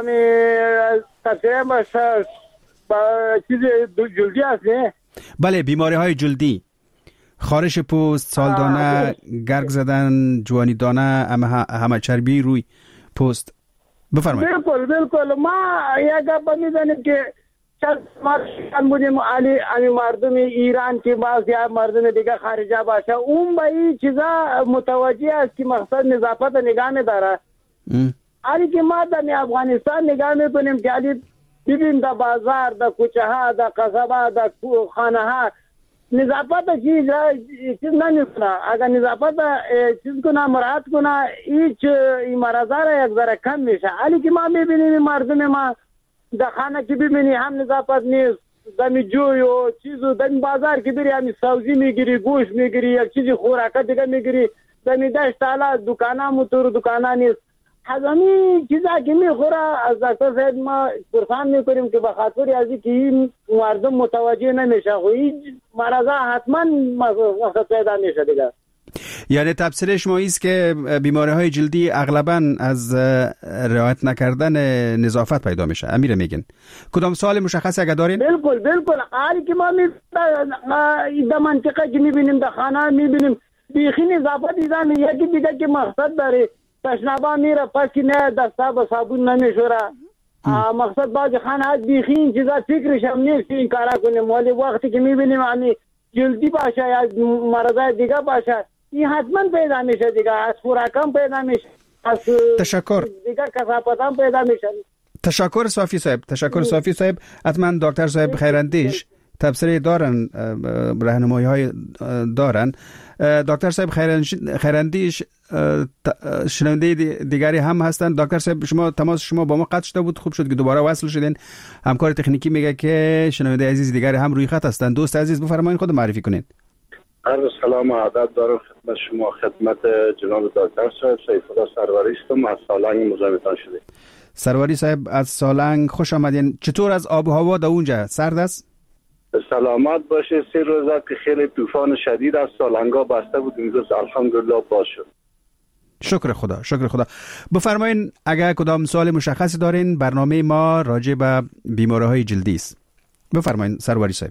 تفسیر ما چیز جلدی است نه؟ بله، بیماری های جلدی، خارش پوست، سالدانه، گرگ زدن، جوانی دانه، همه چربی روی پوست. بفرمایید. بالکل ما یک گپ میزنیم که چند ما بودیم علی مردم ایران که بعضی مردم دیگه خارجه باشه، اون به این چیزا متوجه است که مقصد نظافت نگاه نداره. علی که ما در افغانستان نگاه میکنیم که علی ببین در بازار، در کوچه ها، در قصبه، در خانه ها نظافت چیز نمیکنه. اگر نظافت چیز کنه، مراعات کنه، هیچ این مرضا را یک ذره کم میشه. علی که ما میبینیم مردم ما در خانه که ببینی هم نظافت نیست، دمی جوی و چیزو، دمی بازار که بری همی سبزی میگیری، گوشت میگیری، یک چیزی خوراکه دیگه میگیری، دمی دشت تالا دکانه موتور دکانه نیست. هزمی چیزا که میخوره از دکتر صاحب ما پرسان میکنیم که به خاطر از اینکه این مردم متوجه نمیشه خو این مرض حتما مقصد پیدا میشه دیگه. یعنی تفسیر شما است که بیماری های جلدی اغلبا از رعایت نکردن نظافت پیدا میشه. امیر میگن کدام سوال مشخصی اگه دارین؟ بالکل حالی که ما در منطقه که میبینیم در خانه میبینیم بیخی نظافت دیدن یکی دیگه که مقصد داره تشنابا میره پس که نه دستا با صابون نمیشوره مقصد باز خانه بیخی این چیزا فکرش هم نیست این کارا کنیم ولی وقتی که میبینیم یعنی جلدی باشه یا مرضای دیگه باشه این حتما پیدا میشه دیگه از خوراکم پیدا میشه از تشکر دیگه کثافت هم پیدا میشه. تشکر صافی صاحب حتما دکتر صاحب خیراندیش تبصره دارن راهنمایی های دارن. دکتر صاحب خیراندیش شنونده دیگری هم هستن. دکتر صاحب شما تماس شما با ما قطع شده بود، خوب شد که دوباره وصل شدین. همکار تکنیکی میگه که شنونده عزیز دیگری هم روی خط هستن. دوست عزیز بفرمایید خود معرفی کنین. عرض سلام و ادب دارم خدمت شما، خدمت جناب دکتر صاحب. سیف الله سروری هستم از سالنگ مزاحمتان شده. سروری صاحب از سالنگ خوش آمدین. چطور از آب و هوا در اونجا؟ سرد است؟ سلامت باشه. 3 روزه که خیلی طوفان شدید از سالنگا بسته بود، امروز الحمدلله باز شد. شکر خدا. بفرمایین اگر کدام سوال مشخصی دارین، برنامه ما راجع به بیماری‌های جلدی است. بفرمایین سروری صاحب.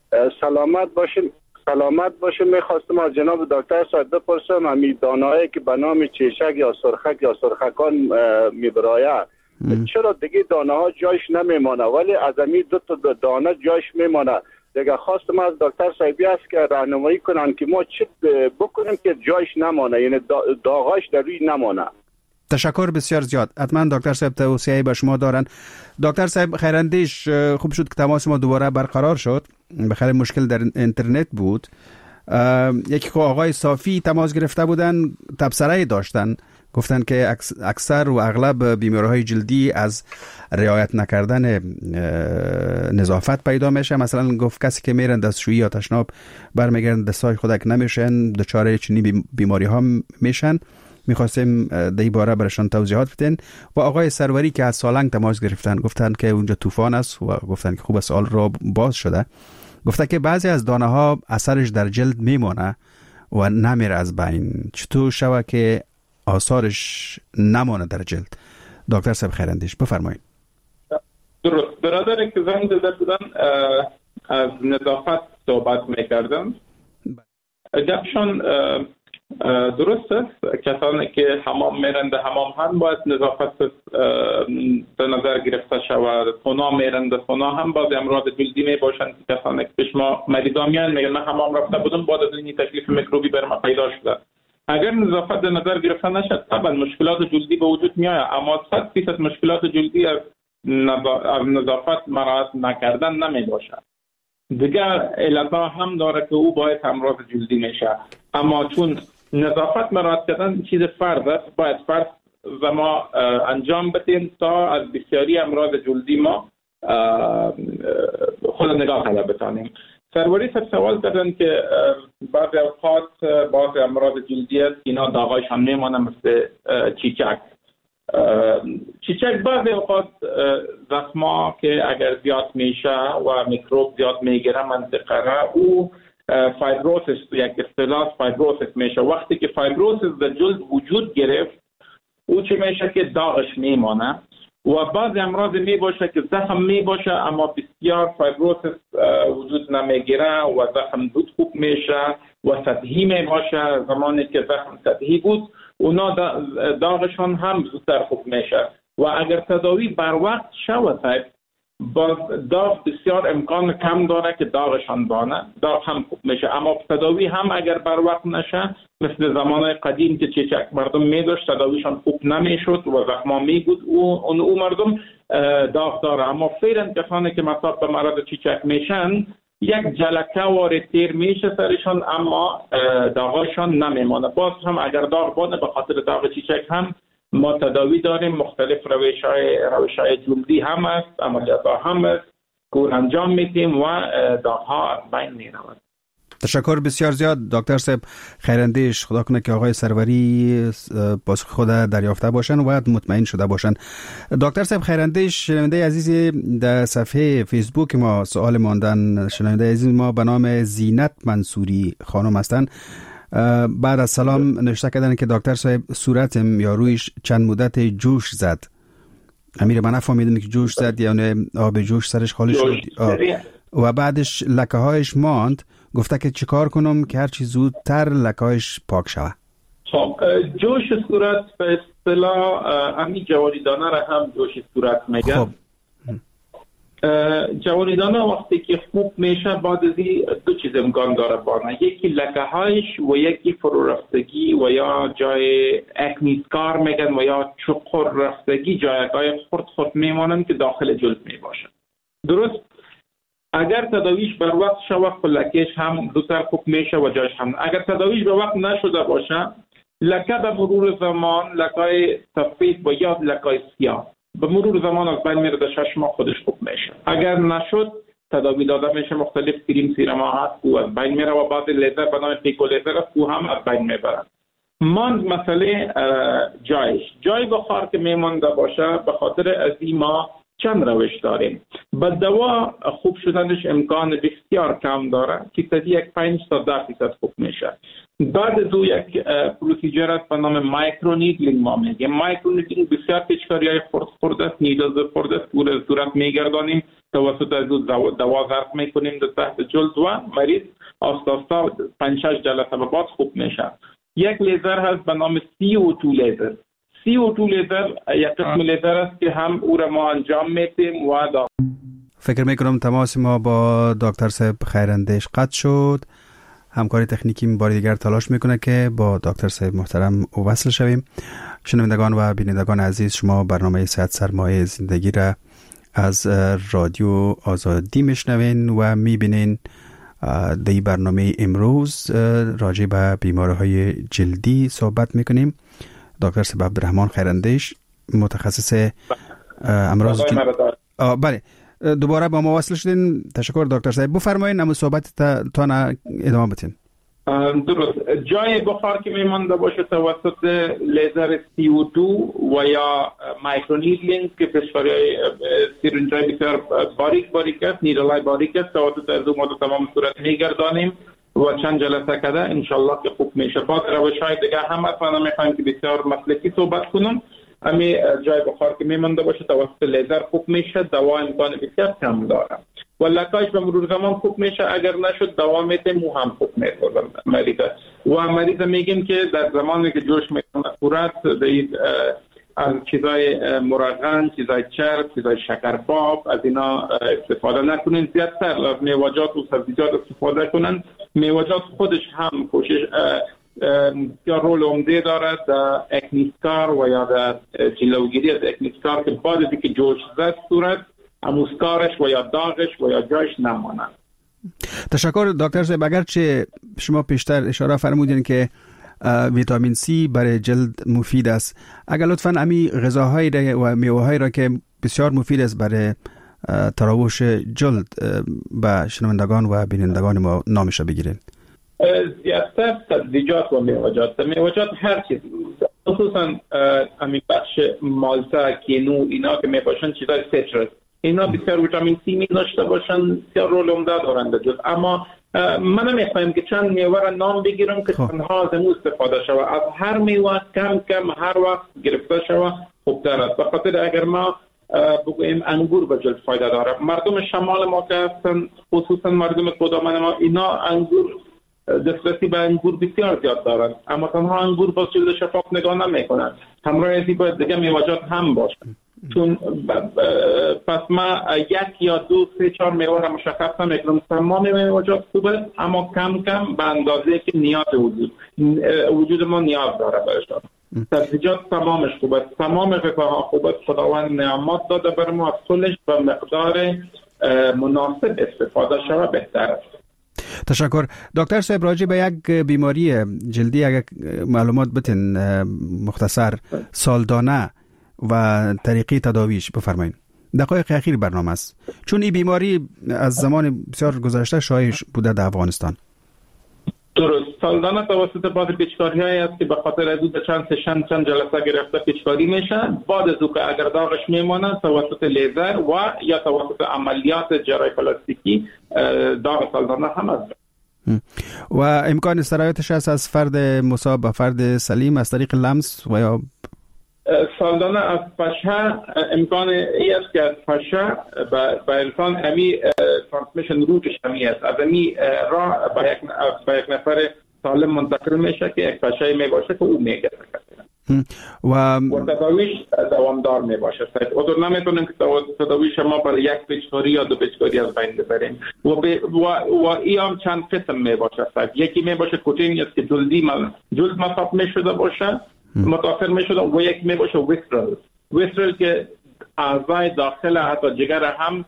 سلامت باشین. میخواستم از جناب دکتر صاحب بپرسم همین دانه‌ای که به نام چیشک یا سرخک یا سرخکان میبرایه چرا دیگه دانه ها جایش نمیمانه ولی از همین 2 تا دانه جایش میمانه؟ دیگه خواستم از دکتر صاحبی است که راهنمایی کنن که ما چه بکنیم که جایش نمانه، یعنی داغاش در روی نمانه. تشکر بسیار زیاد. حتما دکتر صاحب توصیه به شما دارن. دکتر صاحب خیراندیش خوب شد که تماس ما دوباره برقرار شد. بخیر مشکل در اینترنت بود. یکی که آقای صافی تماس گرفته بودن تبصره داشتن، گفتن که اکثر و اغلب بیماری‌های جلدی از رعایت نکردن نظافت پیدا میشه. مثلا گفت کسی که میرن دستشویی یا تشناب برمیگردن دستای خودک نمیشن، دچار چنین بیماری ها میشن. میخواستیم در این باره برشان توضیحات بدین. و آقای سروری که از سالنگ تماس گرفتن گفتن که اونجا طوفان است و گفتن که خوب سال را باز شده. گفته که بعضی از دانه ها اثرش در جلد میمونه و نمیره از بین. چطور شوه که آثارش نمانه در جلد؟ دکتر صاحب خیراندیش بفرمایید. درست. برادر که زنگ زده بودن از نظافت صحبت میکردن. گپشان درست است. کسانی که حمام میرن در حمام هم باید نظافت در نظر گرفته شود. خونه میرن در خونه هم باید امراض جلدی میباشند. کسانی که پیش ما مریضامیان میگن من حمام رفته بودم بعد از این تکلیف میکروبی بر من پیدا شده. اگر نظافت در نظر گرفته نشد طبعا مشکلات جلدی به وجود میاد، اما 100% مشکلات جلدی از نظافت مراعات نکردن نمی باشد. دیگر علتها هم داره که او باید امراض جلدی میشه، اما چون نظافت مراعات کردن چیز فرض است، باید فرض و ما انجام بدیم تا از بسیاری امراض جلدی ما خود نگاه کرده بتانیم. سروری صاحب سوال کردن که بعضی اوقات بعضی امراض جلدی است اینا داغایشان میمانه مثل چیچک. چیچک بعضی اوقات زخما که اگر زیاد میشه و میکروب زیاد میگیره منطقه را او فایبروسیس، یک اصطلاح فایبروسیس میشه. وقتی که فایبروسیس در جلد وجود گرفت او چه میشه که داغش میمانه و بعضی امراض می باشه که زخم می باشه اما بسیار فایبروسیس وجود نمیگیره و زخم زود خوب میشه و سطحی می باشه. زمانی که زخم سطحی بود اونا داغشون هم زودتر خوب میشه و اگر تداوی بر وقت شود باز داغ بسیار امکان کم داره که داغشان بانه، داغ هم خوب میشه. اما تداوی هم اگر بر وقت نشه مثل زمانهای قدیم که چیچک مردم میداشت تداویشان خوب نمیشد و زخما میبود او مردم داغ داره. اما فعلا کسانی که مصاب به مرض چیچک میشن یک جلکه وارد تیر میشه سرشان اما داغشان نمیمانه. باز هم اگر داغ بانه به خاطر داغ چیچک هم ما تداوی داریم، مختلف روش‌های جلدی هم است، عملیات هم است که انجام میدیم و داغ‌ها از بین میرود. تشکر بسیار زیاد دکتر صاحب خیراندیش. خدا کنه که آقای سروری پاسخ خود دریافته باشن و مطمئن شده باشن. دکتر صاحب خیراندیش، شنونده عزیز در صفحه فیسبوک ما سوال ماندن، شنونده عزیز ما به نام زینت منصوری خانم هستن. بعد از سلام نوشته کردن که دکتر صاحب صورتم یا رویش چند مدت جوش زد. امیر من نفهمیدم که جوش زد یعنی آب جوش سرش خالی شد و بعدش لکه هایش ماند. گفته که چیکار کنم که هرچی زودتر لکه هایش پاک شود. خب جوش صورت به اصطلاح همین جواریدانه را هم جوش صورت میگن. خب. جواریدانه وقتی که خوب میشه بعد از دو چیز امکان داره بانه، یکی لکه هایش و یکی فرو رفتگی و یا جای اکنیسکار میگن و یا چقر رفتگی، جایگاه خرد میمانن که داخل جلد میباشن. درست اگر تداویش بر وقت شود لکهش هم زودتر خوب میشه و جاش هم. اگر تداویش به وقت نشده باشه لکه به مرور زمان لکه سفید و یا لکه سیاه به مرور زمان از بین میره، در 6 ماه خودش خوب میشه. اگر نشد تداوی داده میشه، مختلف کریم سیرما هست او از بین میره و بعض لیزر به نام پیکو لیزر است او هم از بین میبرن. مسئله جای بخار که میمانده باشه به خاطر از این ما چند روش داریم. با دوا خوب شدنش امکان بسیار کم داره که تازه 5 تا 10% خوب میشه. بعد از او یک پروسیجر است به نام مایکرونیدلینگ ما میگیم. مایکرونیدلینگ بسیار پیچکاری‌های خرد است، نیدل خرد است، پور صورت میگردانیم، توسط از دوا ضرب میکنیم در تحت جلد و مریض آستا آستا 5-6 جلسه بعد خوب میشه. یک لیزر هست به نام CO2 لیزر. CO2 لیزر یک قسم لیزر است که هم او را ما انجام میدیم و فکر میکنم تماس ما با دکتر صاحب خیراندیش قطع شد. همکاری تکنیکی بار دیگر تلاش میکنه که با دکتر صاحب محترم وصل شویم. شنوندگان و بینندگان عزیز، شما برنامه صحت سرمایه زندگی را از رادیو آزادی میشنوین و میبینین. در این برنامه امروز راجع به بیماری‌های جلدی صحبت میکنیم. دکتر صاحب عبدالرحمن خیراندیش متخصص امراض بله، دوباره با ما وصل شدین. تشکر دکتر صاحب. بفرمایید اما صحبت تان ادامه بدین. درست. جای بخار که میمانده باشه توسط لیزر CO2 و یا مایکرونیدلینگ که پیشواری سیرنجای بسیار باریک است، نیدلای باریک است، توسط از اون ما تمام صورت میگردانیم و چند جلسه کده انشالله که خوب میشه. بعد روش‌های دیگه هم اصلا میخوایم که بسیار مسلکی صحبت کنم. امی جای بخار که میمانده باشه توسط لیزر خوب میشه، دوا امکان بسیار کم داره و لکه‌اش به مرور زمان خوب میشه. اگر نشد دوا میتیم مو هم خوب میشه مریض و مریض میگیم که در زمانی که جوش میکنه صورت از چیزای مرغن، چیزای چرب، چیزای شکرباب از اینا استفاده نکنین. زیادتر از میوه‌جات و سبزیجات استفاده کنن. میوه‌جات خودش هم کوشش یا رول عمده دارد در اکنیسکار و یا در جلوگیری از اکنیسکار که بعد از اینکه جوش زد صورت اموسکارش و یا داغش و یا جایش نماند. تشکر دکتر صاحب. اگرچه شما پیشتر اشاره فرمودین که ویتامین سی برای جلد مفید است، اگر لطفاً امی غذاهایی و میوه‌هایی را که بسیار مفید است برای تراوش جلد به شنوندگان و بینندگان ما نامش بگیرین. زیادتر سبزیجات و میوه‌جات هر چیز، خصوصا همین بخش مالتا، کینو، اینا که میباشن چیزای سیترس، اینا بسیار ویتامین سی می داشته باشن، بسیار رول عمده دارن در جلد. اما من میخوایم که چند میوه را نام بگیرم که تنها از اون استفاده شود. از هر میوه کم هر وقت گرفته شود خوبتر است. بخاطر اگر ما بگوییم انگور به جلد فایده داره، مردم شمال ما که هستن، خصوصا مردم کدامن ما، اینا انگور دسترسی به انگور بسیار زیاد دارن، اما تنها انگور با جلد شفاف نگاه نمیکنن، همراه ازی باید دیگه میوه‌جات هم باشن. چون پس ما 1 یا 2 3 4 میوه را مشخص نمیکنم. تمام میوه‌جات خوبه اما کم به اندازه که نیاز وجود ما نیاز داره برشان. سبزیجات تمامش خوبه، تمام غذاها خوبه. خداوند نعمت داده بر ما، از کلش به مقدار مناسب استفاده شود بهتر است. تشکر دکتر صاحب. راجع به یک بیماری جلدی اگر معلومات بتین مختصر، سالدانه و طریقه تداویش بفرمایید. دقایق اخیر برنامه است، چون این بیماری از زمان بسیار گذشته شایع بوده در افغانستان. درست. سالانه توسط بعض پیچکاری هایی است که به خاطر از اون چند جلسه گرفته پیچکاری میشه. بعد از اون که اگر داغش میمانه توسط لیزر و یا توسط عملیات جراحی پلاستیکی داغ سالانه هم است. و امکان سرایتش است از فرد مصاب به فرد سلیم از طریق لمس و یا سالانه از پشه امکان ای است که از پشه به انسان همی ترانسمیشن روتش همی است، از همی راه به یک نفر سالم منتقل میشه که یک پشه می باشه که او میگه و تداویش دوامدار می باشه. خودتون نمیتونیم که تداویش ما برای یک پیچکاری یا دو پیچکاری از بین ببریم و ای هم چند قسم می باشه. یکی می باشه کوتینی است که جلد مصاب می شده باشه، متاثر می شده، و یک می باشه ویسرل که اعضای داخل حتی جگر هم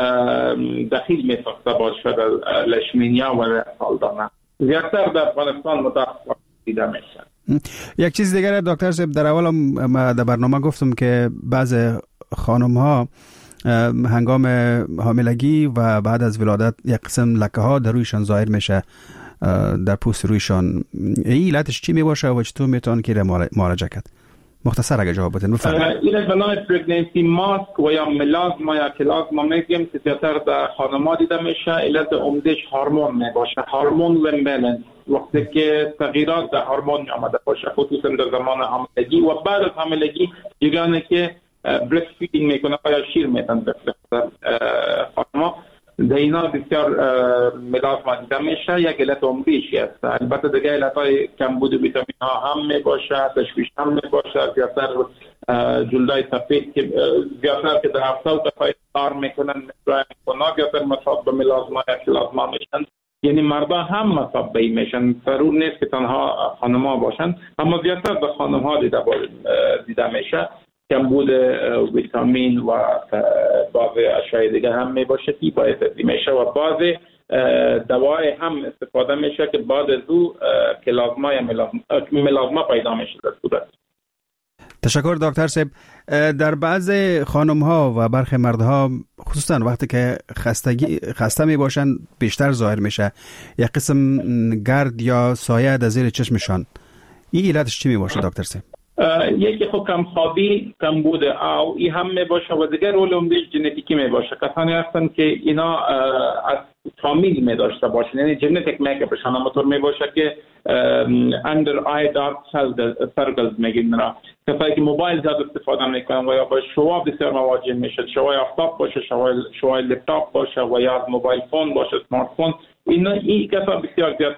دخیل می ساخته باشه در لشمینیا و سالدانه. زیادتر در افغانستان متأخر دیده میشه. یک چیز دیگر دکتر صاحب، در اول ما در برنامه گفتم که بعض خانم ها هنگام حاملگی و بعد از ولادت یک قسم لکه ها در رویشان ظاهر میشه، در پوست رویشان. این علتش چی می باشه و چطور میتون که معالجه کرد؟ مختصر اگه جواب بدین بفرمایید. این به نام پرگننسی ماسک و یا ملازما یا کلازما میگیم که زیادتر در خانم‌ها دیده میشه. علت عمدهش هورمون می باشه، هورمون و امبالانس. وقتی که تغییرات در هورمون آمده باشه، خصوصا در زمان حاملگی و بعد از حاملگی، یگانه که برست فیدینگ میکنه یا شیر میتن به خانم‌ها، در اینا بسیار ملازما دیده میشه. یک علت عمده‌ای است. البته دیگه علت‌های کمبود ویتامین ها هم می باشه، تشویش هم می باشه، زیادتر جلدای سفید که زیادتر که در هفته و دفعه کار میکنن زیادتر مصاب به ملازما یا کلازما میشن. یعنی مردا هم مصاب به میشن، ضرور نیست که تنها خانم‌ها باشن، اما زیادتر در خانم‌ها دیده میشه. کمبود ویتامین و بعض اشیاء دیگه هم می باشه که باعث میشه و بعض دوای هم استفاده میشه که بعد از او کلازما یا ملازما پیدا میشه در صورت. تشکر دکتر صاحب. در بعض خانم ها و برخی مردها خصوصا وقتی که خسته می باشن بیشتر ظاهر میشه یک قسم گرد یا سایه در زیر چشمشان. این علتش چی می باشه دکتر صاحب؟ یکی خب کمخوابی، کمبود آب، این هم می باشه و دیگر رول عمده‌اش ژنتیکی می باشه. کسانی هستن که اینا از فامیل می داشته باشن، یعنی ژنتیک میکاپشان همونطور می باشه که اندر آی دارک سرکلز میگیم. کسایی که موبایل زیاد استفاده میکنن و یا با شعاع بسیار مواجه میشه، شعاع آفتاب باشه، شعاع لپتاپ باشه و یا موبایل فون باشه، اسمارت فون، این کسا بسیار زیاد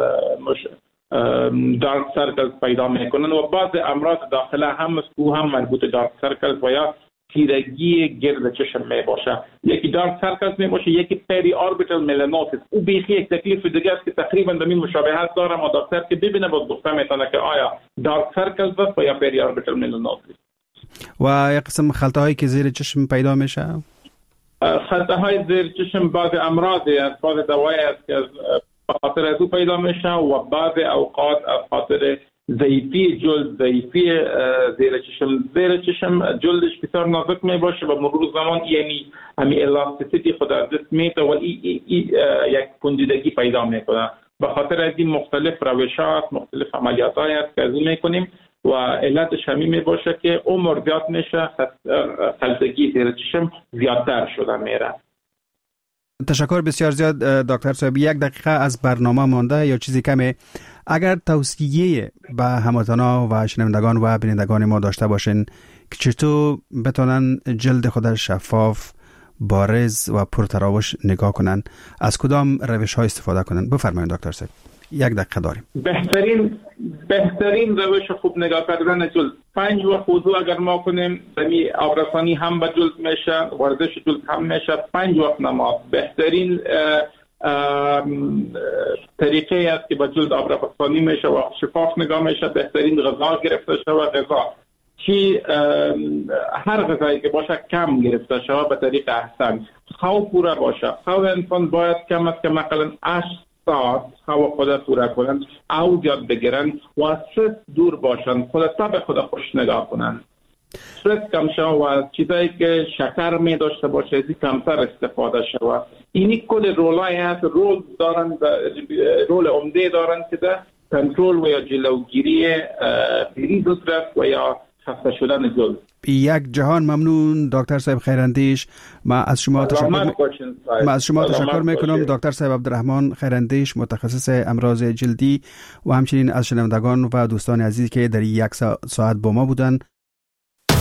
دارک سرکلز پیدا میکنن و بعض امراض داخله هم مربوط دارک سرکلز و یا تیرگی گرد چشم می باشه. یکی دارک سرکلز می باشه، یکی پری آربیتال ملانوسیس. او بیخی یک تکلیف دیگه است که تقریبا به این مشابهت داره، ما دکتر که ببینه با گفته میتونه که آیا دارک سرکلز است یا پری آربیتال ملانوسیس. و یک قسم خلطه هایی که زیر چشم پیدا میشه، خلطه های زیر چشم بعض امراضی است، بعض دوایی است که خاطر از او پیدا میشه و بعض اوقات از خاطر ضعیفی جلد، ضعیفی زیر چشم جلدش بسیار نازک می باشه و مرور زمان یعنی همین الاستیسیتی خود از دست میده و یک کندیدگی پیدا میکنه. به خاطر از این مختلف روشات، مختلف عملیات هایی است که از این میکنیم و علتش همین می باشه که عمر زیاد میشه، خلطگی زیر چشم زیادتر شده میره. تشکر بسیار زیاد دکتر صاحب. یک دقیقه از برنامه مانده یا چیزی کمه. اگر توصیه به هموطنا و شنوندگان و بینندگان ما داشته باشین که چطور بتونن جلد خود شفاف، بارز و پرتراوش نگاه کنن، از کدام روش ها استفاده کنن، بفرمایید دکتر صاحب. یک دقیقه داریم. بهترین روش خوب نگاه کردن جلد 5 وقت وضو اگر ما کنیم، دمی آبرسانی هم به جلد میشه، ورزش جلد هم میشه. 5 وقت نماز بهترین طریقه است که به جلد آبرسانی میشه و شفاف نگاه میشه. بهترین غذا گرفته شود، غذا چی هر غذایی که باشه کم گرفته شود به طریق احسن. خواب پورا باشه. خواب انسان باید کم از کم مثلا 8 ساعت خواب خود پورا کنن او یاد بگیرن و از استرس دور باشن، خود به خود خوش نگاه کنن. استرس کم شود و چیزایی که شکر می داشته باشه از کمتر استفاده شود. اینی کل رولای هست، رول عمده دارن که در کنترل و یا جلوگیری پیری زودرس و یا خسته شدن جلد. یک جهان ممنون دکتر صاحب خیراندیش. ما از شما تشکر میکنم دکتر صاحب عبدالرحمن خیراندیش، متخصص امراض جلدی، و همچنین از شنوندگان و دوستان عزیزی که در یک ساعت با ما بودن